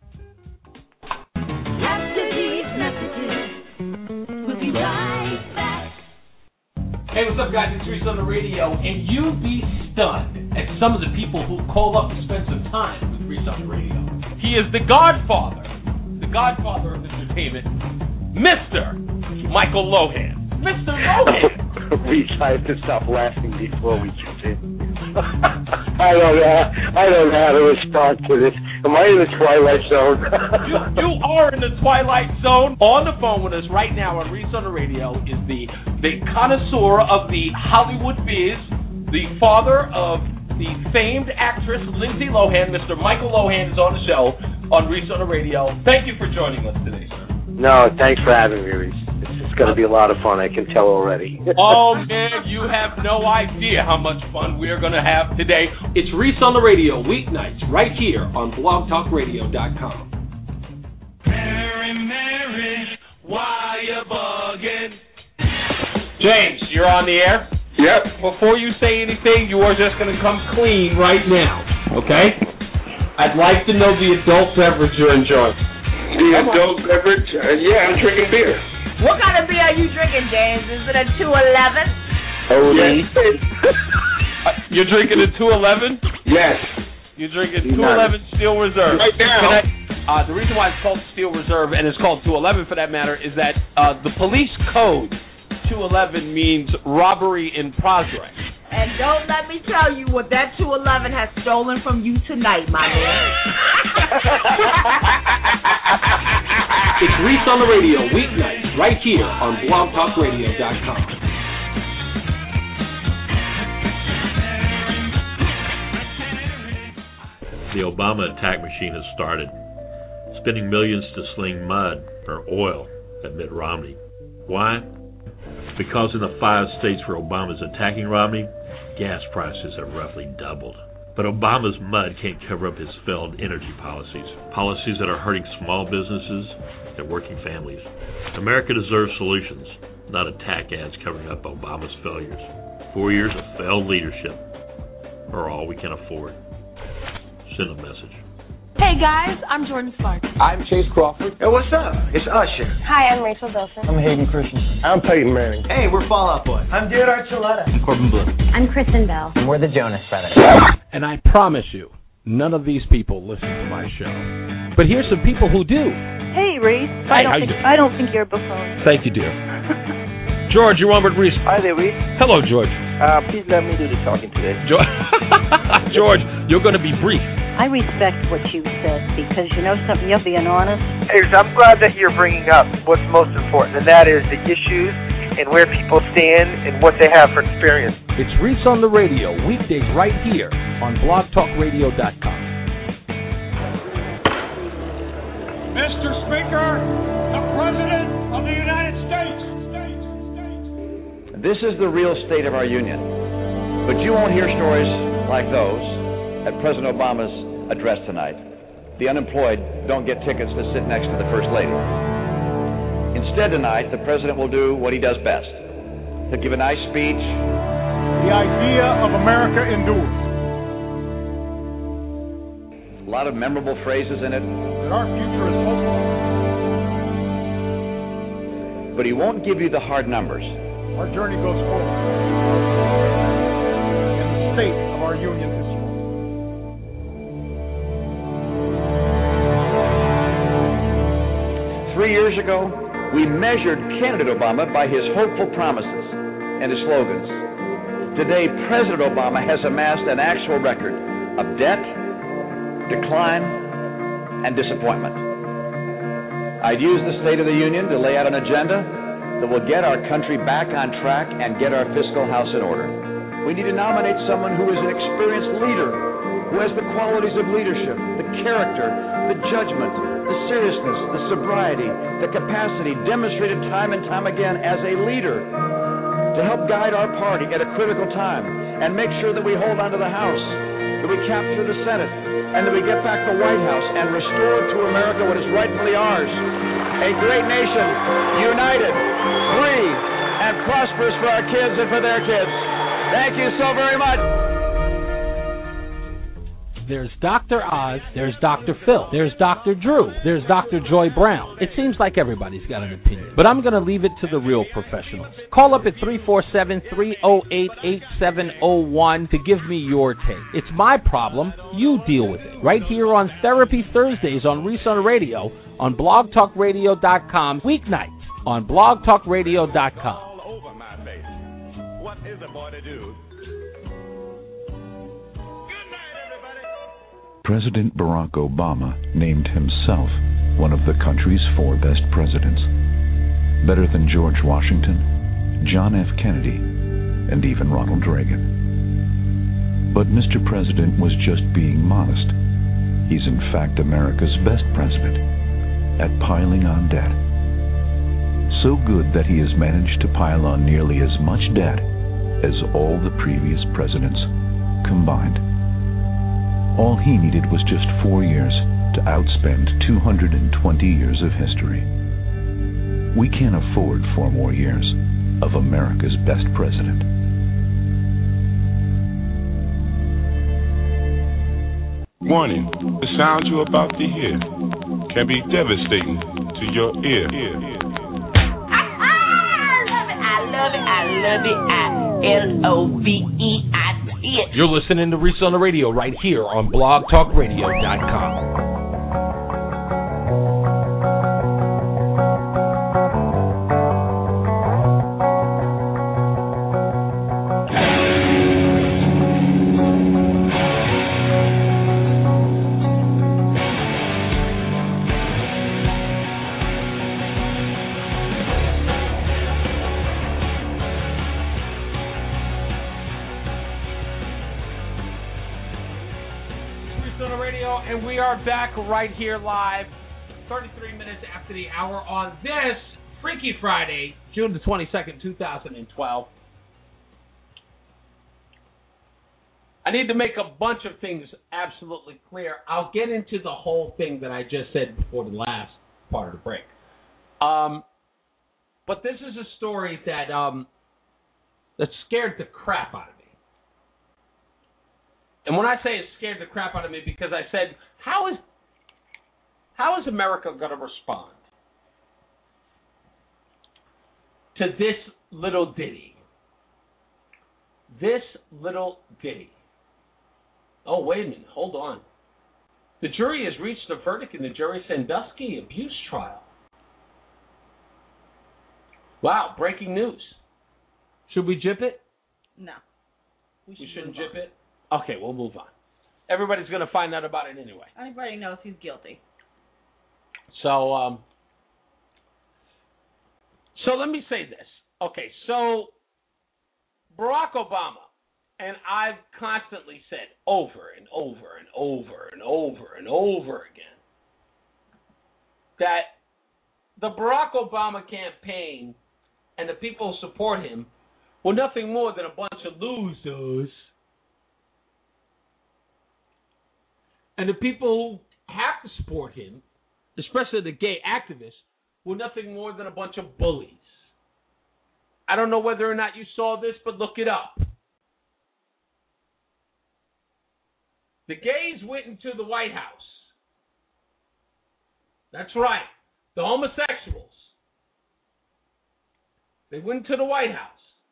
After these messages, we'll be right back. Hey, what's up, guys? It's Reese on the Radio, and you'd be stunned at some of the people who call up to spend some time with Reese on the Radio. He is the godfather, the godfather of entertainment, Mister Michael Lohan. Mister Lohan. We tried to stop laughing before we continue. I don't know. I don't know how to respond to this. Am I in the Twilight Zone? you, you are in the Twilight Zone. On the phone with us right now on Reese on the Radio is the the connoisseur of the Hollywood biz, the father of the famed actress Lindsay Lohan. Mister Michael Lohan is on the show on Reese on the Radio. Thank you for joining us today, sir. No, thanks for having me, Reese. It's going to be a lot of fun. I can tell already. Oh, man, you have no idea how much fun we're going to have today. It's Reese on the Radio, weeknights, right here on blog talk radio dot com. Mary, Mary, why you bugging? James, you're on the air? Yep. Before you say anything, you are just going to come clean right now, okay? I'd like to know the adult beverage you're enjoying. The adult beverage? Uh, yeah, I'm drinking beer. What kind of beer are you drinking, James? Is it a two eleven? Oh, yes. uh, you're drinking a two eleven? Yes. You're drinking two eleven Steel Reserve. Right now. I, uh, the reason why it's called Steel Reserve, and it's called two eleven for that matter, is that uh, the police code two eleven means robbery in progress. And don't let me tell you what that two eleven has stolen from you tonight, my man. It's Reese on the Radio, weeknights, right here on blog talk radio dot com. The Obama attack machine has started, spending millions to sling mud or oil at Mitt Romney. Why? Because in the five states where Obama's attacking Romney, gas prices have roughly doubled. But Obama's mud can't cover up his failed energy policies, policies that are hurting small businesses and working families. America deserves solutions, not attack ads covering up Obama's failures. Four years of failed leadership are all we can afford. Send a message. Hey guys, I'm Jordan Sparks. I'm Chase Crawford. Hey, what's up? It's Usher. Hi, I'm Rachel Bilson. I'm Hayden Christensen. I'm Peyton Manning. Hey, we're Fall Out Boy. I'm Jared Archuleta. I'm Corbin Blue. I'm Kristen Bell. And we're the Jonas Brothers. And I promise you, none of these people listen to my show. But here's some people who do. Hey, Reese. Hey, I don't how think you doing? I don't think you're a buffoon. Thank you, dear. George, you're on with Reese. Hi there, Reese. Hello, George. Uh, please let me do the talking today. George, you're going to be brief. I respect what you said because, you know something, you're being honest. Hey, I'm glad that you're bringing up what's most important, and that is the issues and where people stand and what they have for experience. It's Reese on the Radio, weekdays right here on blog talk radio dot com. Mister Speaker, the President of the United States. This is the real state of our union. But you won't hear stories like those at President Obama's address tonight. The unemployed don't get tickets to sit next to the First Lady. Instead tonight, the President will do what he does best. He'll give a nice speech. The idea of America endures. A lot of memorable phrases in it. That our future is hopeful. But he won't give you the hard numbers. Our journey goes forward. And the state of our union is strong. Three years ago, we measured candidate Obama by his hopeful promises and his slogans. Today, President Obama has amassed an actual record of debt, decline, and disappointment. I'd use the State of the Union to lay out an agenda that will get our country back on track and get our fiscal house in order. We need to nominate someone who is an experienced leader, who has the qualities of leadership, the character, the judgment, the seriousness, the sobriety, the capacity demonstrated time and time again as a leader to help guide our party at a critical time and make sure that we hold on to the House, that we capture the Senate, and that we get back the White House and restore to America what is rightfully ours. A great nation, united, free, and prosperous for our kids and for their kids. Thank you so very much. There's Doctor Oz, there's Doctor Phil, there's Doctor Drew, there's Doctor Joy Brown. It seems like everybody's got an opinion, but I'm going to leave it to the real professionals. Call up at three four seven, three oh eight, eight seven oh one to give me your take. It's my problem, you deal with it. Right here on Therapy Thursdays on Reese on Radio, on blog talk radio dot com, weeknights on blog talk radio dot com. All over my face. What is a boy to do? President Barack Obama named himself one of the country's four best presidents, better than George Washington, John F. Kennedy, and even Ronald Reagan. But Mister President was just being modest. He's in fact America's best president at piling on debt. So good that he has managed to pile on nearly as much debt as all the previous presidents combined. All he needed was just four years to outspend two hundred twenty years of history. We can't afford four more years of America's best president. Warning, the sound you're about to hear can be devastating to your ear. I love it, I love it, I L O V E, I see it. You're listening to Reese on the Radio right here on blog talk radio dot com. And we are back right here live, thirty-three minutes after the hour on this Freaky Friday, June the twenty-second, two thousand twelve. I need to make a bunch of things absolutely clear. I'll get into the whole thing that I just said before the last part of the break. Um, but this is a story that um, that scared the crap out of me. And when I say it scared the crap out of me, because I said, how is how is America going to respond to this little ditty? This little ditty. Oh, wait a minute. Hold on. The jury has reached a verdict in the Jerry Sandusky abuse trial. Wow, breaking news. Should we jip it? No. We, should we shouldn't jip on. it? Okay, we'll move on. Everybody's going to find out about it anyway. Everybody knows he's guilty. So, um, so let me say this. Okay, so Barack Obama And I've constantly said over and over and over and over and over again that the Barack Obama campaign and the people who support him were nothing more than a bunch of losers. And the people who have to support him, especially the gay activists, were nothing more than a bunch of bullies. I don't know whether or not you saw this, but look it up. The gays went into the White House. That's right. The homosexuals. They went into the White House.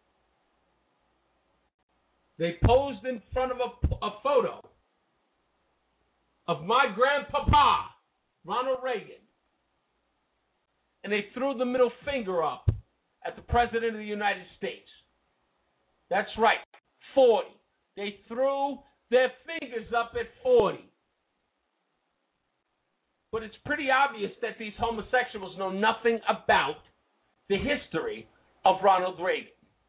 They posed in front of a, a photo of my grandpapa, Ronald Reagan. And they threw the middle finger up at the President of the United States. That's right, forty. They threw their fingers up at forty. But it's pretty obvious that these homosexuals know nothing about the history of Ronald Reagan.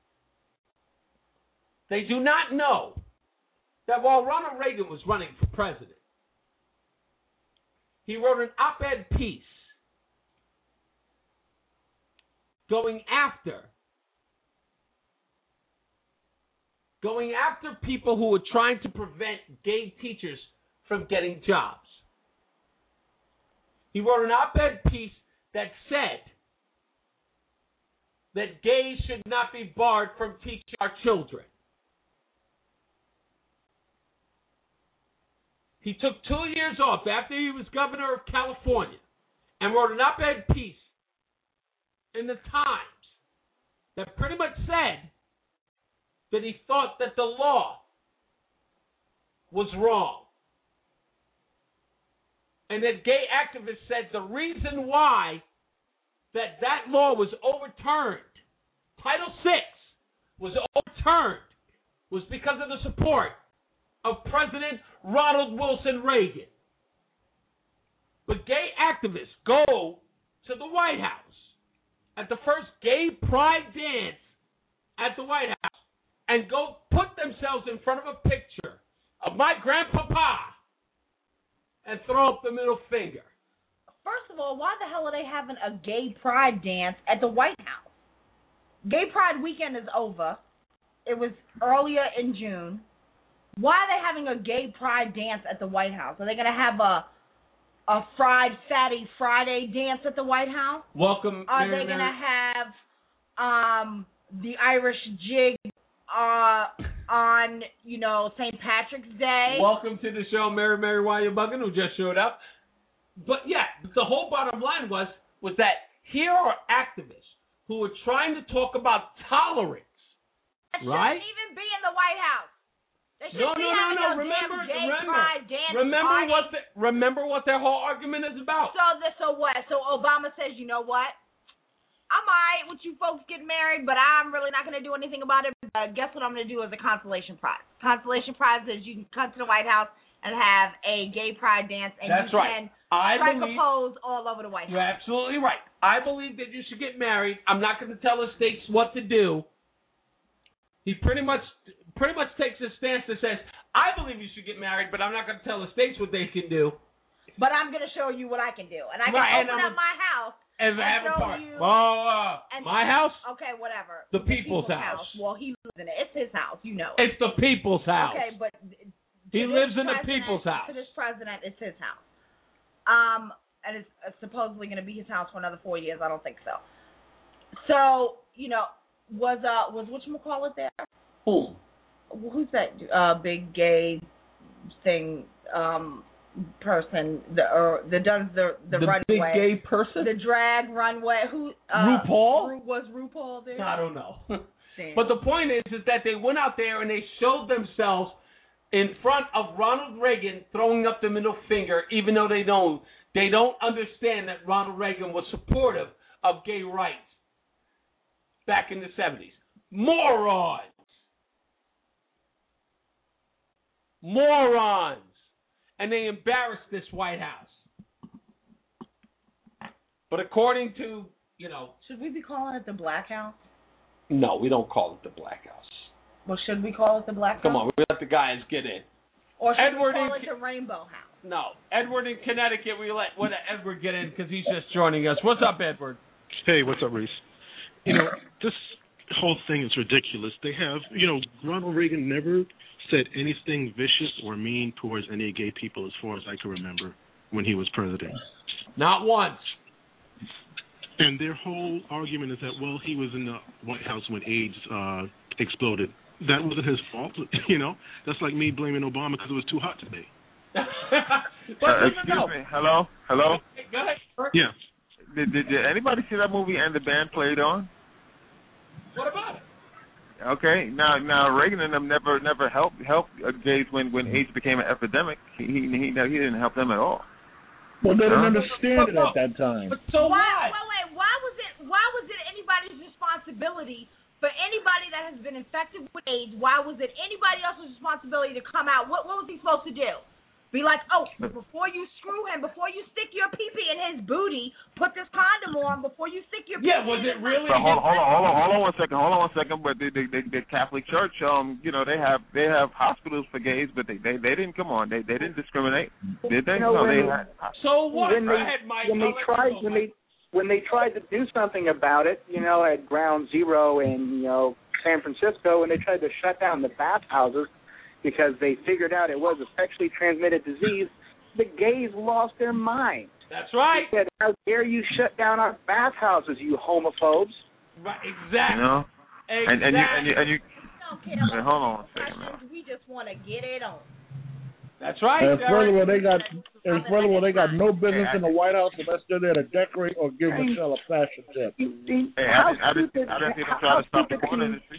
They do not know that while Ronald Reagan was running for president, he wrote an op-ed piece going after going after people who were trying to prevent gay teachers from getting jobs. He wrote an op-ed piece that said that gays should not be barred from teaching our children. He took two years off after he was governor of California and wrote an op-ed piece in the Times that pretty much said that he thought that the law was wrong. And that gay activists said the reason why that that law was overturned, Title six was overturned, was because of the support of President Ronald Wilson Reagan. But gay activists go to the White House at the first gay pride dance at the White House and go put themselves in front of a picture of my grandpapa and throw up the middle finger. First of all, why the hell are they having a gay pride dance at the White House? Gay Pride weekend is over. It was earlier in June. Why are they having a gay pride dance at the White House? Are they going to have a a fried fatty Friday dance at the White House? Welcome. Are Mary, they going Mary. to have um, the Irish jig uh, on, you know, Saint Patrick's Day? Welcome to the show, Mary Mary Why You Bugging, who just showed up. But yeah, the whole bottom line was was that here are activists who are trying to talk about tolerance, That right? shouldn't even be in the White House. They should No, be no, no, having no. a Remember, damn gay remember, pride dance remember party. what the, remember what their whole argument is about. So, the, so what? So Obama says, you know what? I'm all right with you folks getting married, but I'm really not going to do anything about it. Uh, guess what I'm going to do as a consolation prize? Consolation prize is you can come to the White House and have a gay pride dance, and That's you right. can I strike believe, a pose all over the White You're House. absolutely right. I believe that you should get married. I'm not going to tell the states what to do. He pretty much pretty much takes a stance that says, I believe you should get married, but I'm not going to tell the states what they can do. But I'm going to show you what I can do. And I can Right, and open I'm up my house And and have a show party. you. Oh, uh, and- my house? Okay, whatever. The people's house. Well, he lives in it. It's his house, you know. It's the people's house. Okay, but He to lives this in the president- people's house. To this president, it's his house. Um, and it's uh, supposedly going to be his house for another four years. I don't think so. So, you know, was uh was whatchamacallit there? Who? Who's that uh big gay thing um person the or the does the the, The runway big gay person? the drag runway who uh, RuPaul? Ru- was RuPaul there? I don't know. Damn. But the point is, is that they went out there and they showed themselves in front of Ronald Reagan throwing up the middle finger, even though they don't they don't understand that Ronald Reagan was supportive of gay rights back in the seventies. Morons. Morons. And they embarrassed this White House. But according to, you know... Should we be calling it the Black House? No, we don't call it the Black House. Well, should we call it the Black House? Come on, we let the guys get in. Or should Edward we call in, it the Rainbow House? No, Edward in Connecticut. We let what Edward get in because he's just joining us. What's up, Edward? Hey, what's up, Reese? You know, this whole thing is ridiculous. They have, you know, Ronald Reagan never said anything vicious or mean towards any gay people as far as I can remember when he was president. Not once. And their whole argument is that, well, he was in the White House when AIDS uh, exploded. That wasn't his fault, you know? That's like me blaming Obama because it was too hot today. uh, excuse me. Hello? Hello? Go ahead. Yeah. Did, did, did anybody see that movie And the Band Played On? What about it? Okay, now now Reagan and them never never helped helped gays when, when AIDS became an epidemic. He he he, he didn't help them at all. Well, they didn't Huh? understand it at that time. But so why? what? Wait, wait. Why was it? Why was it anybody's responsibility for anybody that has been infected with AIDS? Why was it anybody else's responsibility to come out? What What was he supposed to do? Be like, oh, before you screw him, before you stick your pee-pee in his booty, put this condom on before you stick your pee-pee Yeah, was it really? So hold, hold on, hold on, hold on one second, hold on one second. But the, the, the, the Catholic Church, um, you know, they have they have hospitals for gays, but they they, they didn't come on, they they didn't discriminate, did they? You know, no, they when- had. So what? When Go they, ahead, Mike. when they I'll let tried you go, when Mike. they when they tried to do something about it, you know, at Ground Zero in, you know, San Francisco, when they tried to shut down the bathhouses because they figured out it was a sexually transmitted disease, the gays lost their mind. That's right. They said, how dare you shut down our bathhouses, you homophobes? Right, exactly. You know, Exactly. and and you and you, and you don't care Wait, about hold on one second now. questions. We just want to get it on. That's right. And Derek. furthermore, they got and furthermore they got no business in the White House unless they're there to decorate or give Michelle a fashion tip. Hey, How I, did, I, did, stupid- I didn't see them how try to stop the stupid porn can- industry.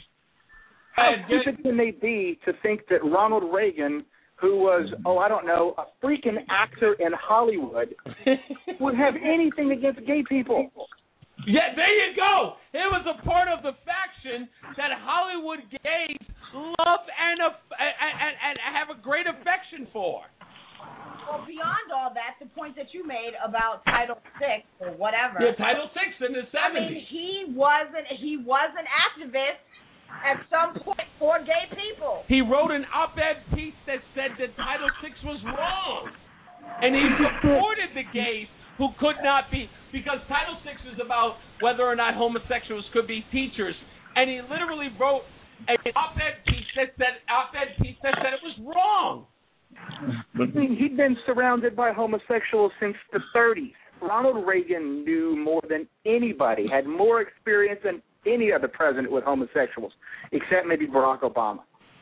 How stupid can they be to think that Ronald Reagan, who was, oh, I don't know, a freaking actor in Hollywood, would have anything against gay people? Yeah, there you go. It was a part of the faction that Hollywood gays love and a, and, and, and have a great affection for. Well, beyond all that, the point that you made about Title Six or whatever. Yeah, Title Six in the I mean, seventies. he wasn't. He was an activist at some point for gay people. He wrote an op-ed piece that said that Title Six was wrong, and he supported the gays who could not be, because Title Six is about whether or not homosexuals could be teachers, and he literally wrote an op-ed piece that said op-ed piece that said it was wrong. I mean, he'd been surrounded by homosexuals since the thirties. Ronald Reagan knew more than anybody, had more experience than any other president with homosexuals, except maybe Barack Obama.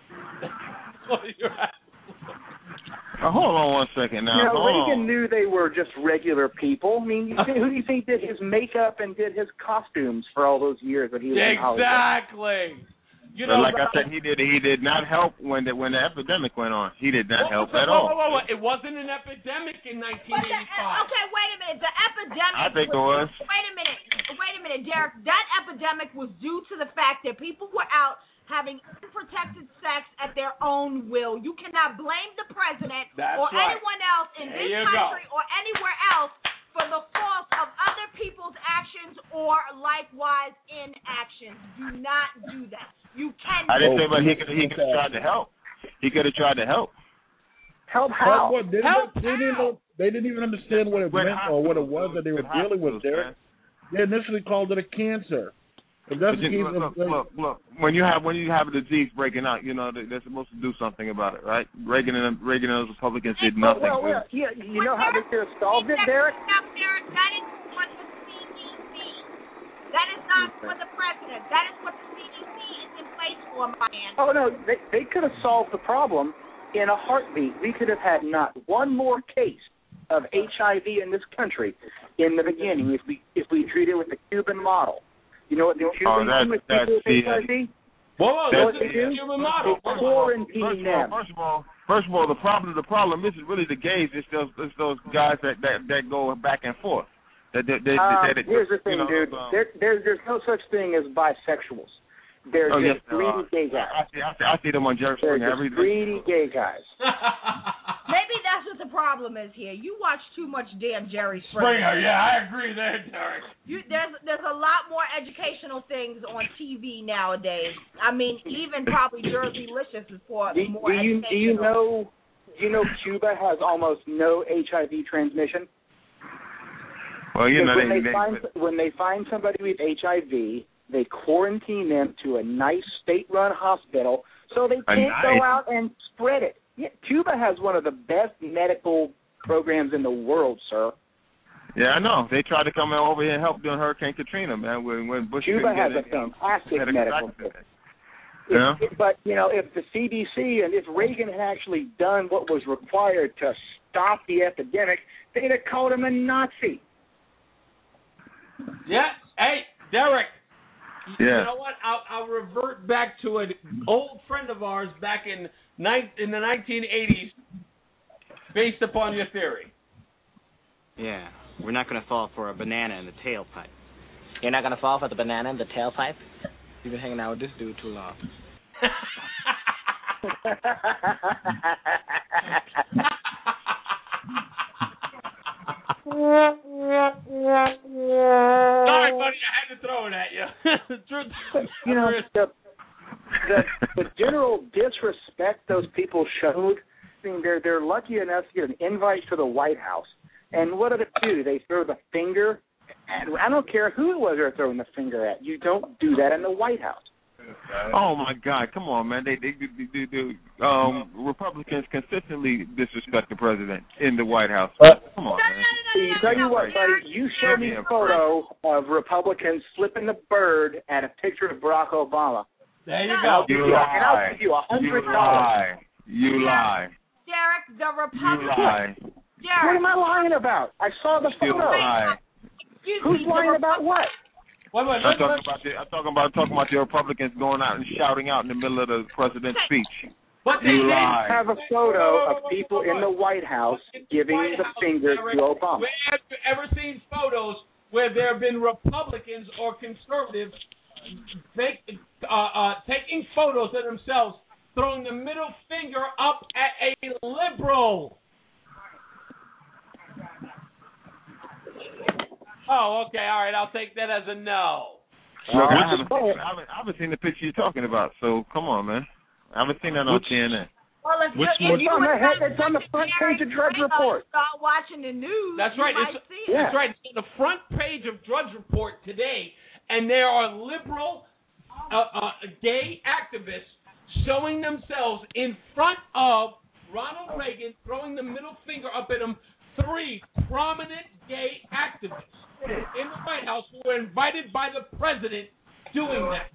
Uh, hold on one second now. You know, hold Reagan on. knew they were just regular people. I mean, you think, who do you think did his makeup and did his costumes for all those years that he was in Hollywood? Exactly. You know, but like I said, he did he did not help when the when the epidemic went on. He did not help whoa, at whoa, all. whoa, whoa, whoa. It wasn't an epidemic in nineteen But the, eighty-five. okay, wait a minute. The epidemic. I think it was. Wait a minute. Wait a minute, Derek. That epidemic was due to the fact that people were out having unprotected sex at their own will. You cannot blame the president That's or right. anyone else in There this you country go. or anywhere else for the fault of other people's actions or likewise inactions. Do not do that. You can. I didn't say, but he could he could have tried to help. He could have tried to help. Help Help how? what? They, Help they, didn't how? know, they didn't even understand what it With meant or what it was that they were hospitals, dealing with, hospitals, Derek. They initially called it a cancer. If that's But the you- case, look, look, look, look, when you have when you have a disease breaking out, you know they, they're supposed to do something about it, right? Reagan and Reagan and those Republicans did Well, nothing. well, well, yeah, you know how they could have solved it, Derek? Now, Derek, that is what the C D C. That is not for the president. That is what the C D C is in place for, man. Oh, no, they, they could have solved the problem in a heartbeat. We could have had not one more case of H I V in this country in the beginning if we if we treated it with the Cuban model. You know what the Cubans that's- do with that's people with the- H I V? Whoa, whoa, You know this what is they do? the human model. They quarantine First of them. all, first of all, first of all, the problem the problem isn't really the gays. It's those it's those guys that, that, that go back and forth. That, that, that, Um, that, that, here's the thing, you know, dude. um, There, there's there's no such thing as bisexuals. They're oh, yes, just there greedy are. gay guys. I see, I see, I see them on Jerry They're Springer just every day. greedy gay guys. Maybe that's what the problem problem is here. You watch too much damn Jerry Springer. Springer, yeah, I agree there, Derek. You, there's there's a lot more educational things on T V nowadays. I mean, even probably Jersey Licious is for do, more do you, educational. Do you know? Do you know Cuba has almost no H I V transmission? Well, you know, when they, they, they, find when they find somebody with H I V, they quarantine them to a nice state-run hospital so they can't nice. go out and spread it. Yeah, Cuba has one of the best medical programs in the world, sir. Yeah, I know. They tried to come over here and help during Hurricane Katrina, man. When, when Bush Cuba has a it, fantastic medical, medical system. Yeah. If, but, you know, if the C D C and if Reagan had actually done what was required to stop the epidemic, they'd have called him a Nazi. Yeah. Hey, Derek. Yeah. You know what? I'll, I'll revert back to an old friend of ours back in in the nineteen eighties, based upon your theory. Yeah, we're not going to fall for a banana in the tailpipe. You're not gonna fall for the banana in the tailpipe? You've been hanging out with this dude too long. Sorry, buddy, I had to throw it at you. You know, the, the the general disrespect those people showed. I mean, they're they're lucky enough to get an invite to the White House, and what do they do? They throw the finger. And I don't care who it was they're throwing the finger at. You don't do that in the White House. Oh my God! Come on, man. They they do do um Republicans consistently disrespect the president in the White House. Come on, man. See, tell you what, buddy. You show me a photo of Republicans flipping the bird at a picture of Barack Obama. There you And go. I'll give You you, lie. and I'll give you a You hundred dollars. lie. You lie. Derek, the You Republicans. lie. What Derek, am I lying about? I saw the You photo. lie. excuse Who's me, lying the about what? Wait, wait, I'm let's, talking let's, about the, I'm talking about talking about the Republicans going out and shouting out in the middle of the president's speech. but they You didn't lie. Have a photo of people in the White House giving White the House, finger Derek, to Obama. Where have you ever seen photos where there have been Republicans or conservatives make, uh, uh, taking photos of themselves, throwing the middle finger up at a liberal? Oh, okay, all right, I'll take that as a no. Look, I Uh, haven't, seen, I, haven't, I haven't seen the picture you're talking about, so come on, man. I haven't seen that on What's- T N N. well, if, What's you, more- if you It's on the were head- it's on the front page of Drudge Springer, Report. Start watching the news. That's you right. might It's, see it. Yeah. That's right. It's on the front page of Drudge Report today, and there are liberal uh, uh, gay activists showing themselves in front of Ronald Reagan, throwing the middle finger up at him. Three prominent gay activists in the White House who were invited by the president doing that.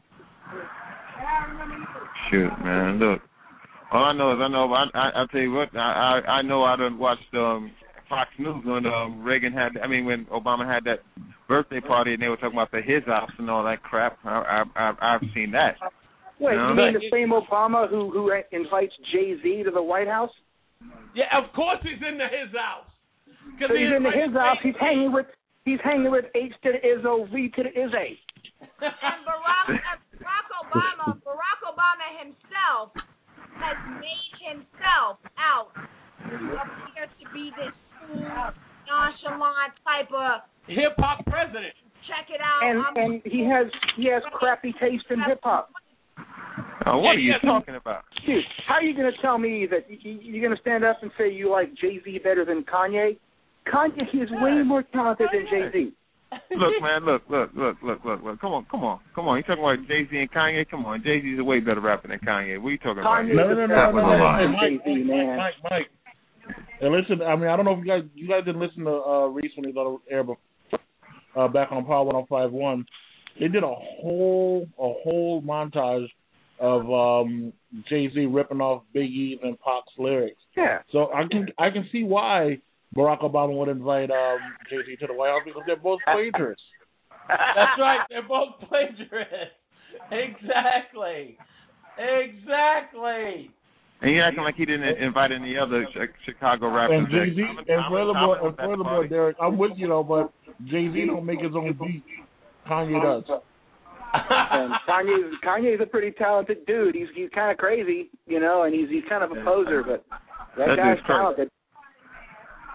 Shoot, man, look. All I know is I know. I I I'll tell you what. I I, I know I done watched um, Fox News when um, Reagan had. I mean, when Obama had that birthday party and they were talking about the his house and all that crap. I I, I I've seen that. Wait, No. you mean the same Obama who who invites Jay-Z to the White House? Yeah, of course he's in the his house. So he's in the his house. He's hanging with he's hanging with H to the Izzo, V to the Izzy. And Barack, and Barack Obama, Barack Obama himself has made himself out appear to be this cool, nonchalant type of hip hop president. check it out. And I'm, and he has he has crappy taste in hip hop. Oh, what are Yeah, you yeah. talking about? Dude, how are you going to tell me that y- y- you're going to stand up and say you like Jay-Z better than Kanye? Kanye, he is way more talented than Jay-Z. Look, man, look, look, look, look, look, look. Come on, come on, come on. You talking about Jay Z and Kanye? Come on, Jay Z's a way better rapper than Kanye. What are you talking about? Kanye No, no, no, no, no, no. Hey, Jay-Z, Mike, Mike, man. Mike, Mike, Mike. And listen, I mean, I don't know if you guys, you guys didn't listen to uh, Reese when he was on the air before, uh, back on Power one oh five point one. They did a whole, a whole montage of um, Jay Z ripping off Big E's and Pac's lyrics. Yeah. So I can, I can see why Barack Obama would invite um, Jay Z to the White House because they're both plagiarists. That's right. They're both plagiarists. Exactly. Exactly. And you acting like he didn't invite any other Chi- Chicago rappers. And Jay Z, I'm- and I'm- furthermore, I'm and at that furthermore, party. Derek, I'm with you though, but Jay Z don't make his own beats. Kanye does. And Kanye's Kanye's a pretty talented dude. He's he's kind of crazy, you know, and he's he's kind of a poser, but that, That guy's dude's crazy. talented.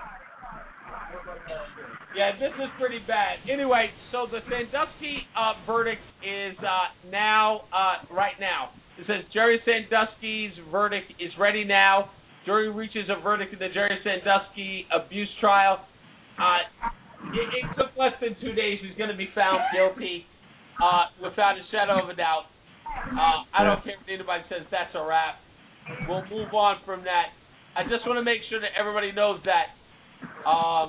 Yeah, this is pretty bad. Anyway, so the Sandusky uh, verdict is uh, now, uh, right now. It says Jerry Sandusky's verdict is ready now. Jury reaches a verdict in the Jerry Sandusky abuse trial. Uh, it, it took less than two days. He's going to be found guilty uh, without a shadow of a doubt. Uh, I don't care if anybody says that's a wrap. We'll move on from that. I just want to make sure that everybody knows that. Um,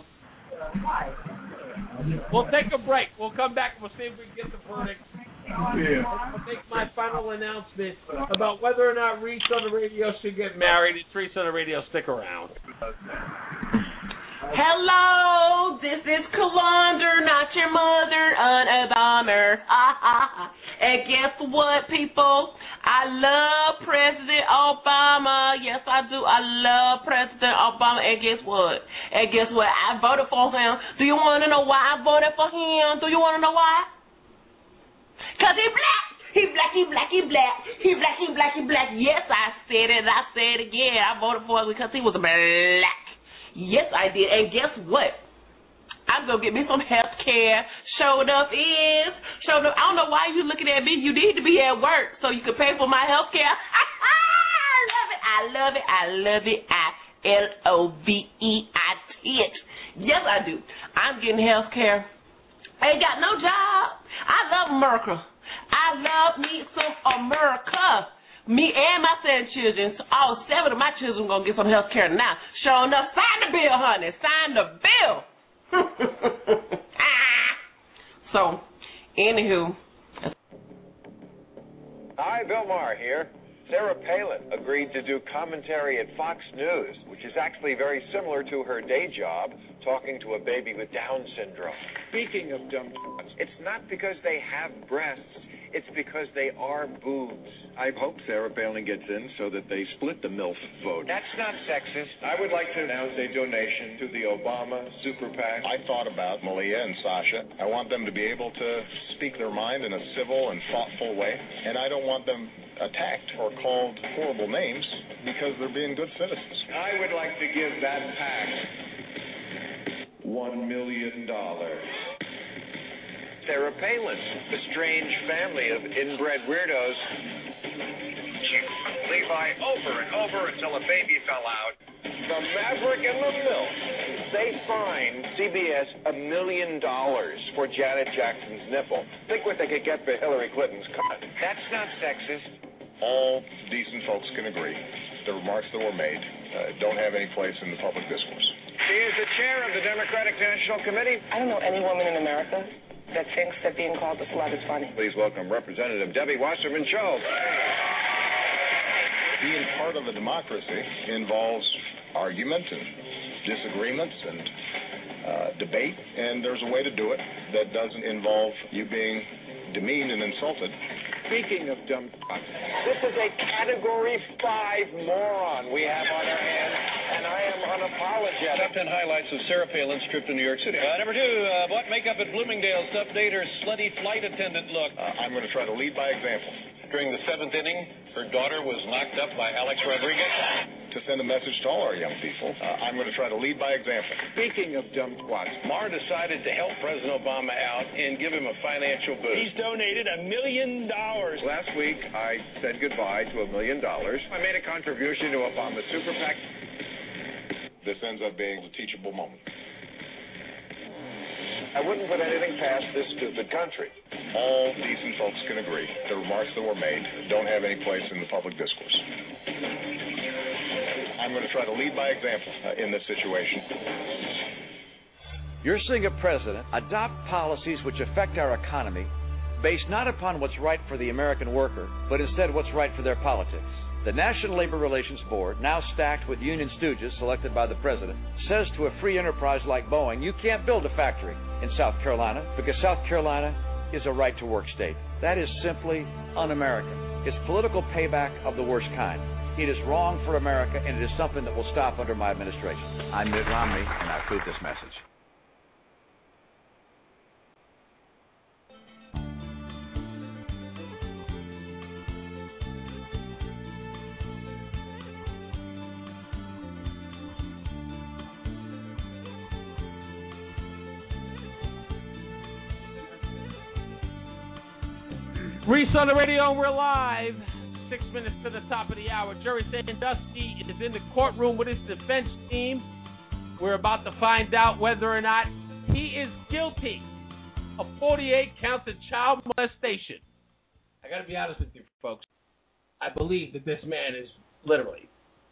we'll take a break. We'll come back and we'll see if we can get the verdict. Yeah. I'll make my final announcement about whether or not Reese on the Radio should get married. It's Reese on the Radio. Stick around. Hello, this is Colander, not your mother, an bomber. And guess what, people? I love President Obama. Yes, I do. I love President Obama. And guess what? And guess what? I voted for him. Do you want to know why I voted for him? Do you want to know why? Because he black. He black, he black, he black. He black, he black, he black. Yes, I said it. I said it again. I voted for him because he was black. Yes, I did. And guess what? I'm going to get me some health care. Showed up is. Showed up. I don't know why you looking at me. You need to be at work so you can pay for my health care. I love it. I love it. I love it. I L O V E I T it. Yes, I do. I'm getting health care. I ain't got no job. I love America. I love me some America. Me and my seven children, all seven of my children are going to get some health care now. Sure enough, sign the bill, honey. Sign the bill. So, anywho. Hi, Bill Maher here. Sarah Palin agreed to do commentary at Fox News, which is actually very similar to her day job, talking to a baby with Down syndrome. Speaking of dumb t- it's not because they have breasts, it's because they are boobs. I hope Sarah Palin gets in so that they split the MILF vote. That's not sexist. I would like to announce a donation to the Obama Super PAC. I thought about Malia and Sasha. I want them to be able to speak their mind in a civil and thoughtful way, and I don't want them attacked or called horrible names because they're being good citizens. I would like to give that PAC one million dollars. Sarah Palin, the strange family of inbred weirdos. Levi over and over until a baby fell out. The Maverick and the MILF. They fined C B S a million dollars for Janet Jackson's nipple. Think what they could get for Hillary Clinton's cut. That's not sexist. All decent folks can agree the remarks that were made uh, don't have any place in the public discourse. She is the chair of the Democratic National Committee. I don't know any woman in America that thinks that being called a slut is funny. Please welcome Representative Debbie Wasserman Schultz. Being part of a democracy involves argument and disagreements and uh, debate, and there's a way to do it that doesn't involve you being demeaned and insulted. Speaking of dumb fuck, this is a Category five moron we have on our hands, and I am unapologetic. Top ten highlights of Sarah Palin's trip to New York City. Uh, number two, uh, what makeup at Bloomingdale's update her slutty flight attendant look? Uh, I'm going to try to lead by example. During the seventh inning, her daughter was knocked up by Alex Rodriguez. To send a message to all our young people, uh, I'm going to try to lead by example. Speaking of dumb twats, Maher decided to help President Obama out and give him a financial boost. He's donated a million dollars. Last week, I said goodbye to a million dollars. I made a contribution to Obama's Super PAC. This ends up being a teachable moment. I wouldn't put anything past this stupid country. All decent folks can agree the remarks that were made don't have any place in the public discourse. I'm going to try to lead by example uh, in this situation. You're seeing a president adopt policies which affect our economy based not upon what's right for the American worker, but instead what's right for their politics. The National Labor Relations Board, now stacked with union stooges selected by the president, says to a free enterprise like Boeing, you can't build a factory in South Carolina because South Carolina is a right-to-work state. That is simply un-American. It's political payback of the worst kind. It is wrong for America, and it is something that will stop under my administration. I'm Mitt Romney, and I approve this message. Reese on the radio, and we're live. Six minutes to the top of the hour. Jerry Sandusky is in the courtroom with his defense team. We're about to find out whether or not he is guilty of forty-eight counts of child molestation. I got to be honest with you, folks. I believe that this man is literally,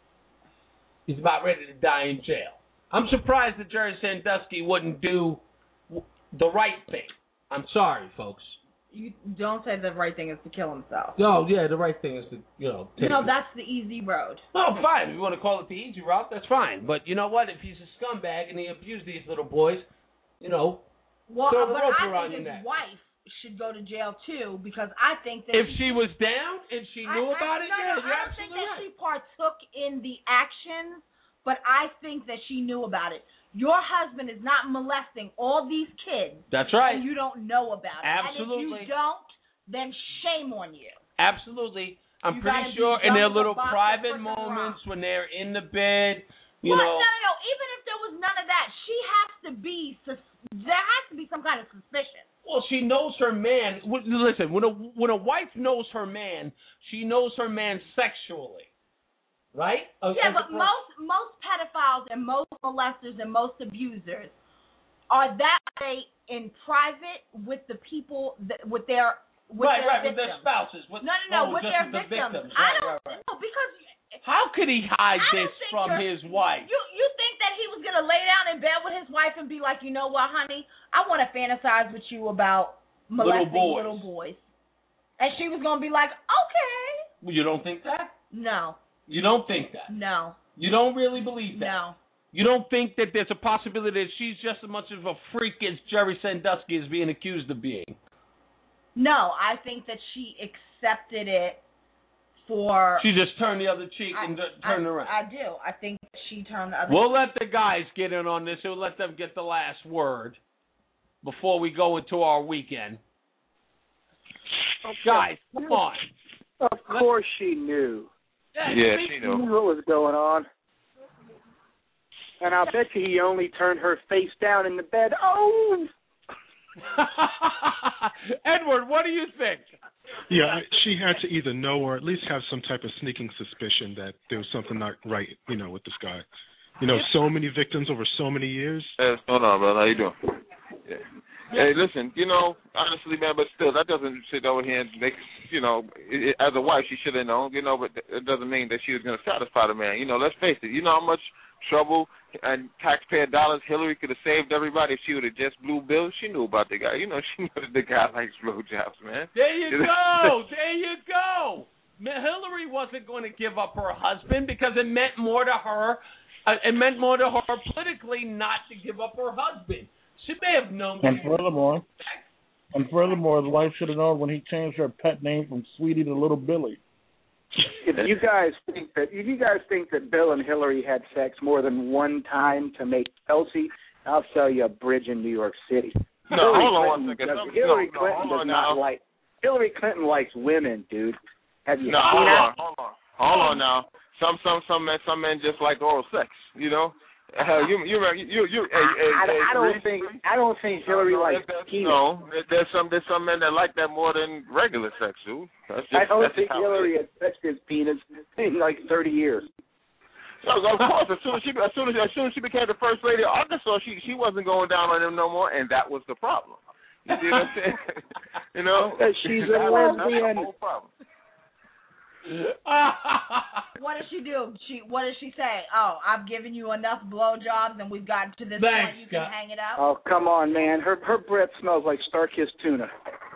he's about ready to die in jail. I'm surprised that Jerry Sandusky wouldn't do the right thing. I'm sorry, folks. You don't say the right thing is to kill himself. No, yeah, the right thing is to, you know, take No, it. that's the easy road. Oh, fine. If you want to call it the easy route, that's fine. But you know what? If he's a scumbag and he abused these little boys, you know, Well, throw the but rope I around think your his neck. wife should go to jail too, because I think that If she was down and she knew I, about I, it, no, yeah, no, you're I don't think absolutely that right. she partook in the actions, but I think that she knew about it. Your husband is not molesting all these kids. That's right. And you don't know about it. Absolutely. And if you don't, then shame on you. Absolutely. I'm You pretty gotta be sure in their dumb as a little box of private frickin' moments when they're in the bed, you What? know. No, no, no. Even if there was none of that, she has to be. sus- There has to be some kind of suspicion. Well, she knows her man. w- Listen, when a when a wife knows her man, she knows her man sexually, right? As- Yeah, as but opposed- most most pedophiles and most molesters and most abusers are that way in private with the people that, with their with right, their right, victims. with their spouses. With, no, no, no, oh, with just their the victims. victims. I Right, don't right, right. know because How could he hide I this don't think from you're- his wife? You you think that he was gonna lay down in bed with his wife and be like, you know what, honey, I want to fantasize with you about molesting Little boys. little boys, and she was gonna be like, okay, You don't think that? no, You don't think that? no, You don't really believe that? no. You don't think that there's a possibility that she's just as much of a freak as Jerry Sandusky is being accused of being? No, I think that she accepted it for. She just turned the other cheek and I, d- turned I, around. I do. I think that she turned the other. We'll let the guys get in on this. We'll let them get the last word before we go into our weekend. Guys, come on. Of course she knew. Yeah, she She knew. knew what was going on. And I'll bet you he only turned her face down in the bed. Oh! Edward, what do you think? Yeah, I- she had to either know or at least have some type of sneaking suspicion that there was something not right, you know, with this guy. You know, so many victims over so many years. Hey, what's going on, brother? How you doing? Yeah. Hey, listen, you know, honestly, man, but still, that doesn't sit over here and make, you know, it, it, as a wife, she should have known, you know, but it doesn't mean that she was going to satisfy the man. You know, let's face it. You know how much trouble and taxpayer dollars Hillary could have saved everybody if she would have just blew bills? She knew about the guy. You know, she knew that the guy likes blowjobs, man. There you go. There you go. Hillary wasn't going to give up her husband because it meant more to her. Uh, it meant more to her politically not to give up her husband. She may have known. And furthermore, and furthermore, his wife should have known when he changed her pet name from Sweetie to Little Billy. If you guys think that if you guys think that Bill and Hillary had sex more than one time to make Elsie, I'll sell you a bridge in New York City. No, Hillary hold on Clinton one second. does- No, Hillary no, Clinton hold does on not now. like Hillary Clinton likes women, dude. Have you No, seen hold her? on, hold on, hold on now. Some, some, some men, some men just like oral sex. You know, uh, you, you, you, you. Hey, hey, I, hey, I don't Reese, think I don't think Hillary no, likes there's- penis. No, there- there's some, there's some men that like that more than regular sex, dude. That's just, I don't that's think just how Hillary it is. has touched his penis in like thirty years. So, of course, as soon as she, as soon as, as soon as she became the first lady of Arkansas, she, she wasn't going down on him no more, and that was the problem. You see what I'm saying? You know, That she's a That was- that's lesbian. the whole problem. What does she do? She what does she say? Oh, I've given you enough blowjobs, and we've gotten to this Thanks, point. You can Scott. hang it up. Oh, come on, man. Her her breath smells like Starkist tuna.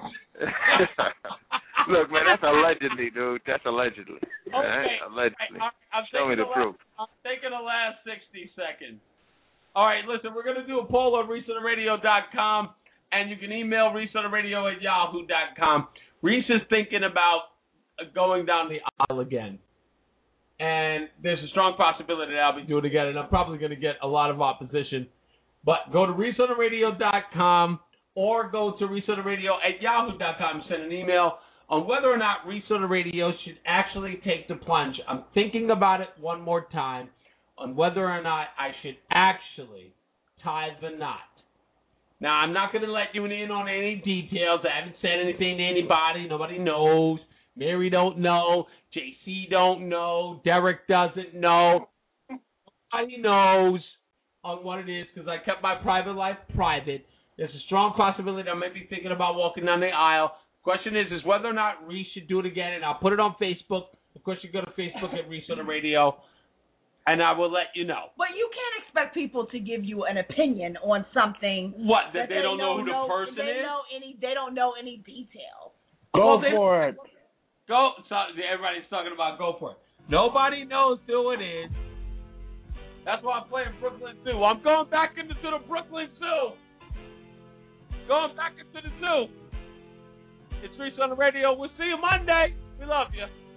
Look, man, that's allegedly, dude. That's allegedly. Okay. Right? Allegedly. I, I'm Show me taking the last, proof. I'm taking the last sixty seconds. All right, listen, we're going to do a poll on Reese on the Radio dot com, and you can email Reese on the Radio at Yahoo dot com. Reese is thinking about going down the aisle again. And there's a strong possibility that I'll be doing it again, and I'm probably going to get a lot of opposition. But go to Reese on the Radio dot com or go to Reese on the Radio at Yahoo dot com and send an email on whether or not Reese on the Radio should actually take the plunge. I'm thinking about it one more time on whether or not I should actually tie the knot Now, I'm not going to let you in on any details. I haven't said anything to anybody. Nobody knows. Mary don't know. J C don't know. Derek doesn't know. Nobody knows on what it is because I kept my private life private. There's a strong possibility that I may be thinking about walking down the aisle. The question is, is whether or not Reese should do it again, and I'll put it on Facebook. Of course, you go to Facebook at Reese on the radio, and I will let you know. But you can't expect people to give you an opinion on something. What, that, that they, they don't know who know, the person they is? Know any, they don't know any details. Go Well, they- for it. Go. So everybody's talking about go for it. Nobody knows who it is. That's why I'm playing Brooklyn Zoo. I'm going back into the Brooklyn Zoo. Going back into the zoo. It's Reese on the radio. We'll see you Monday. We love you.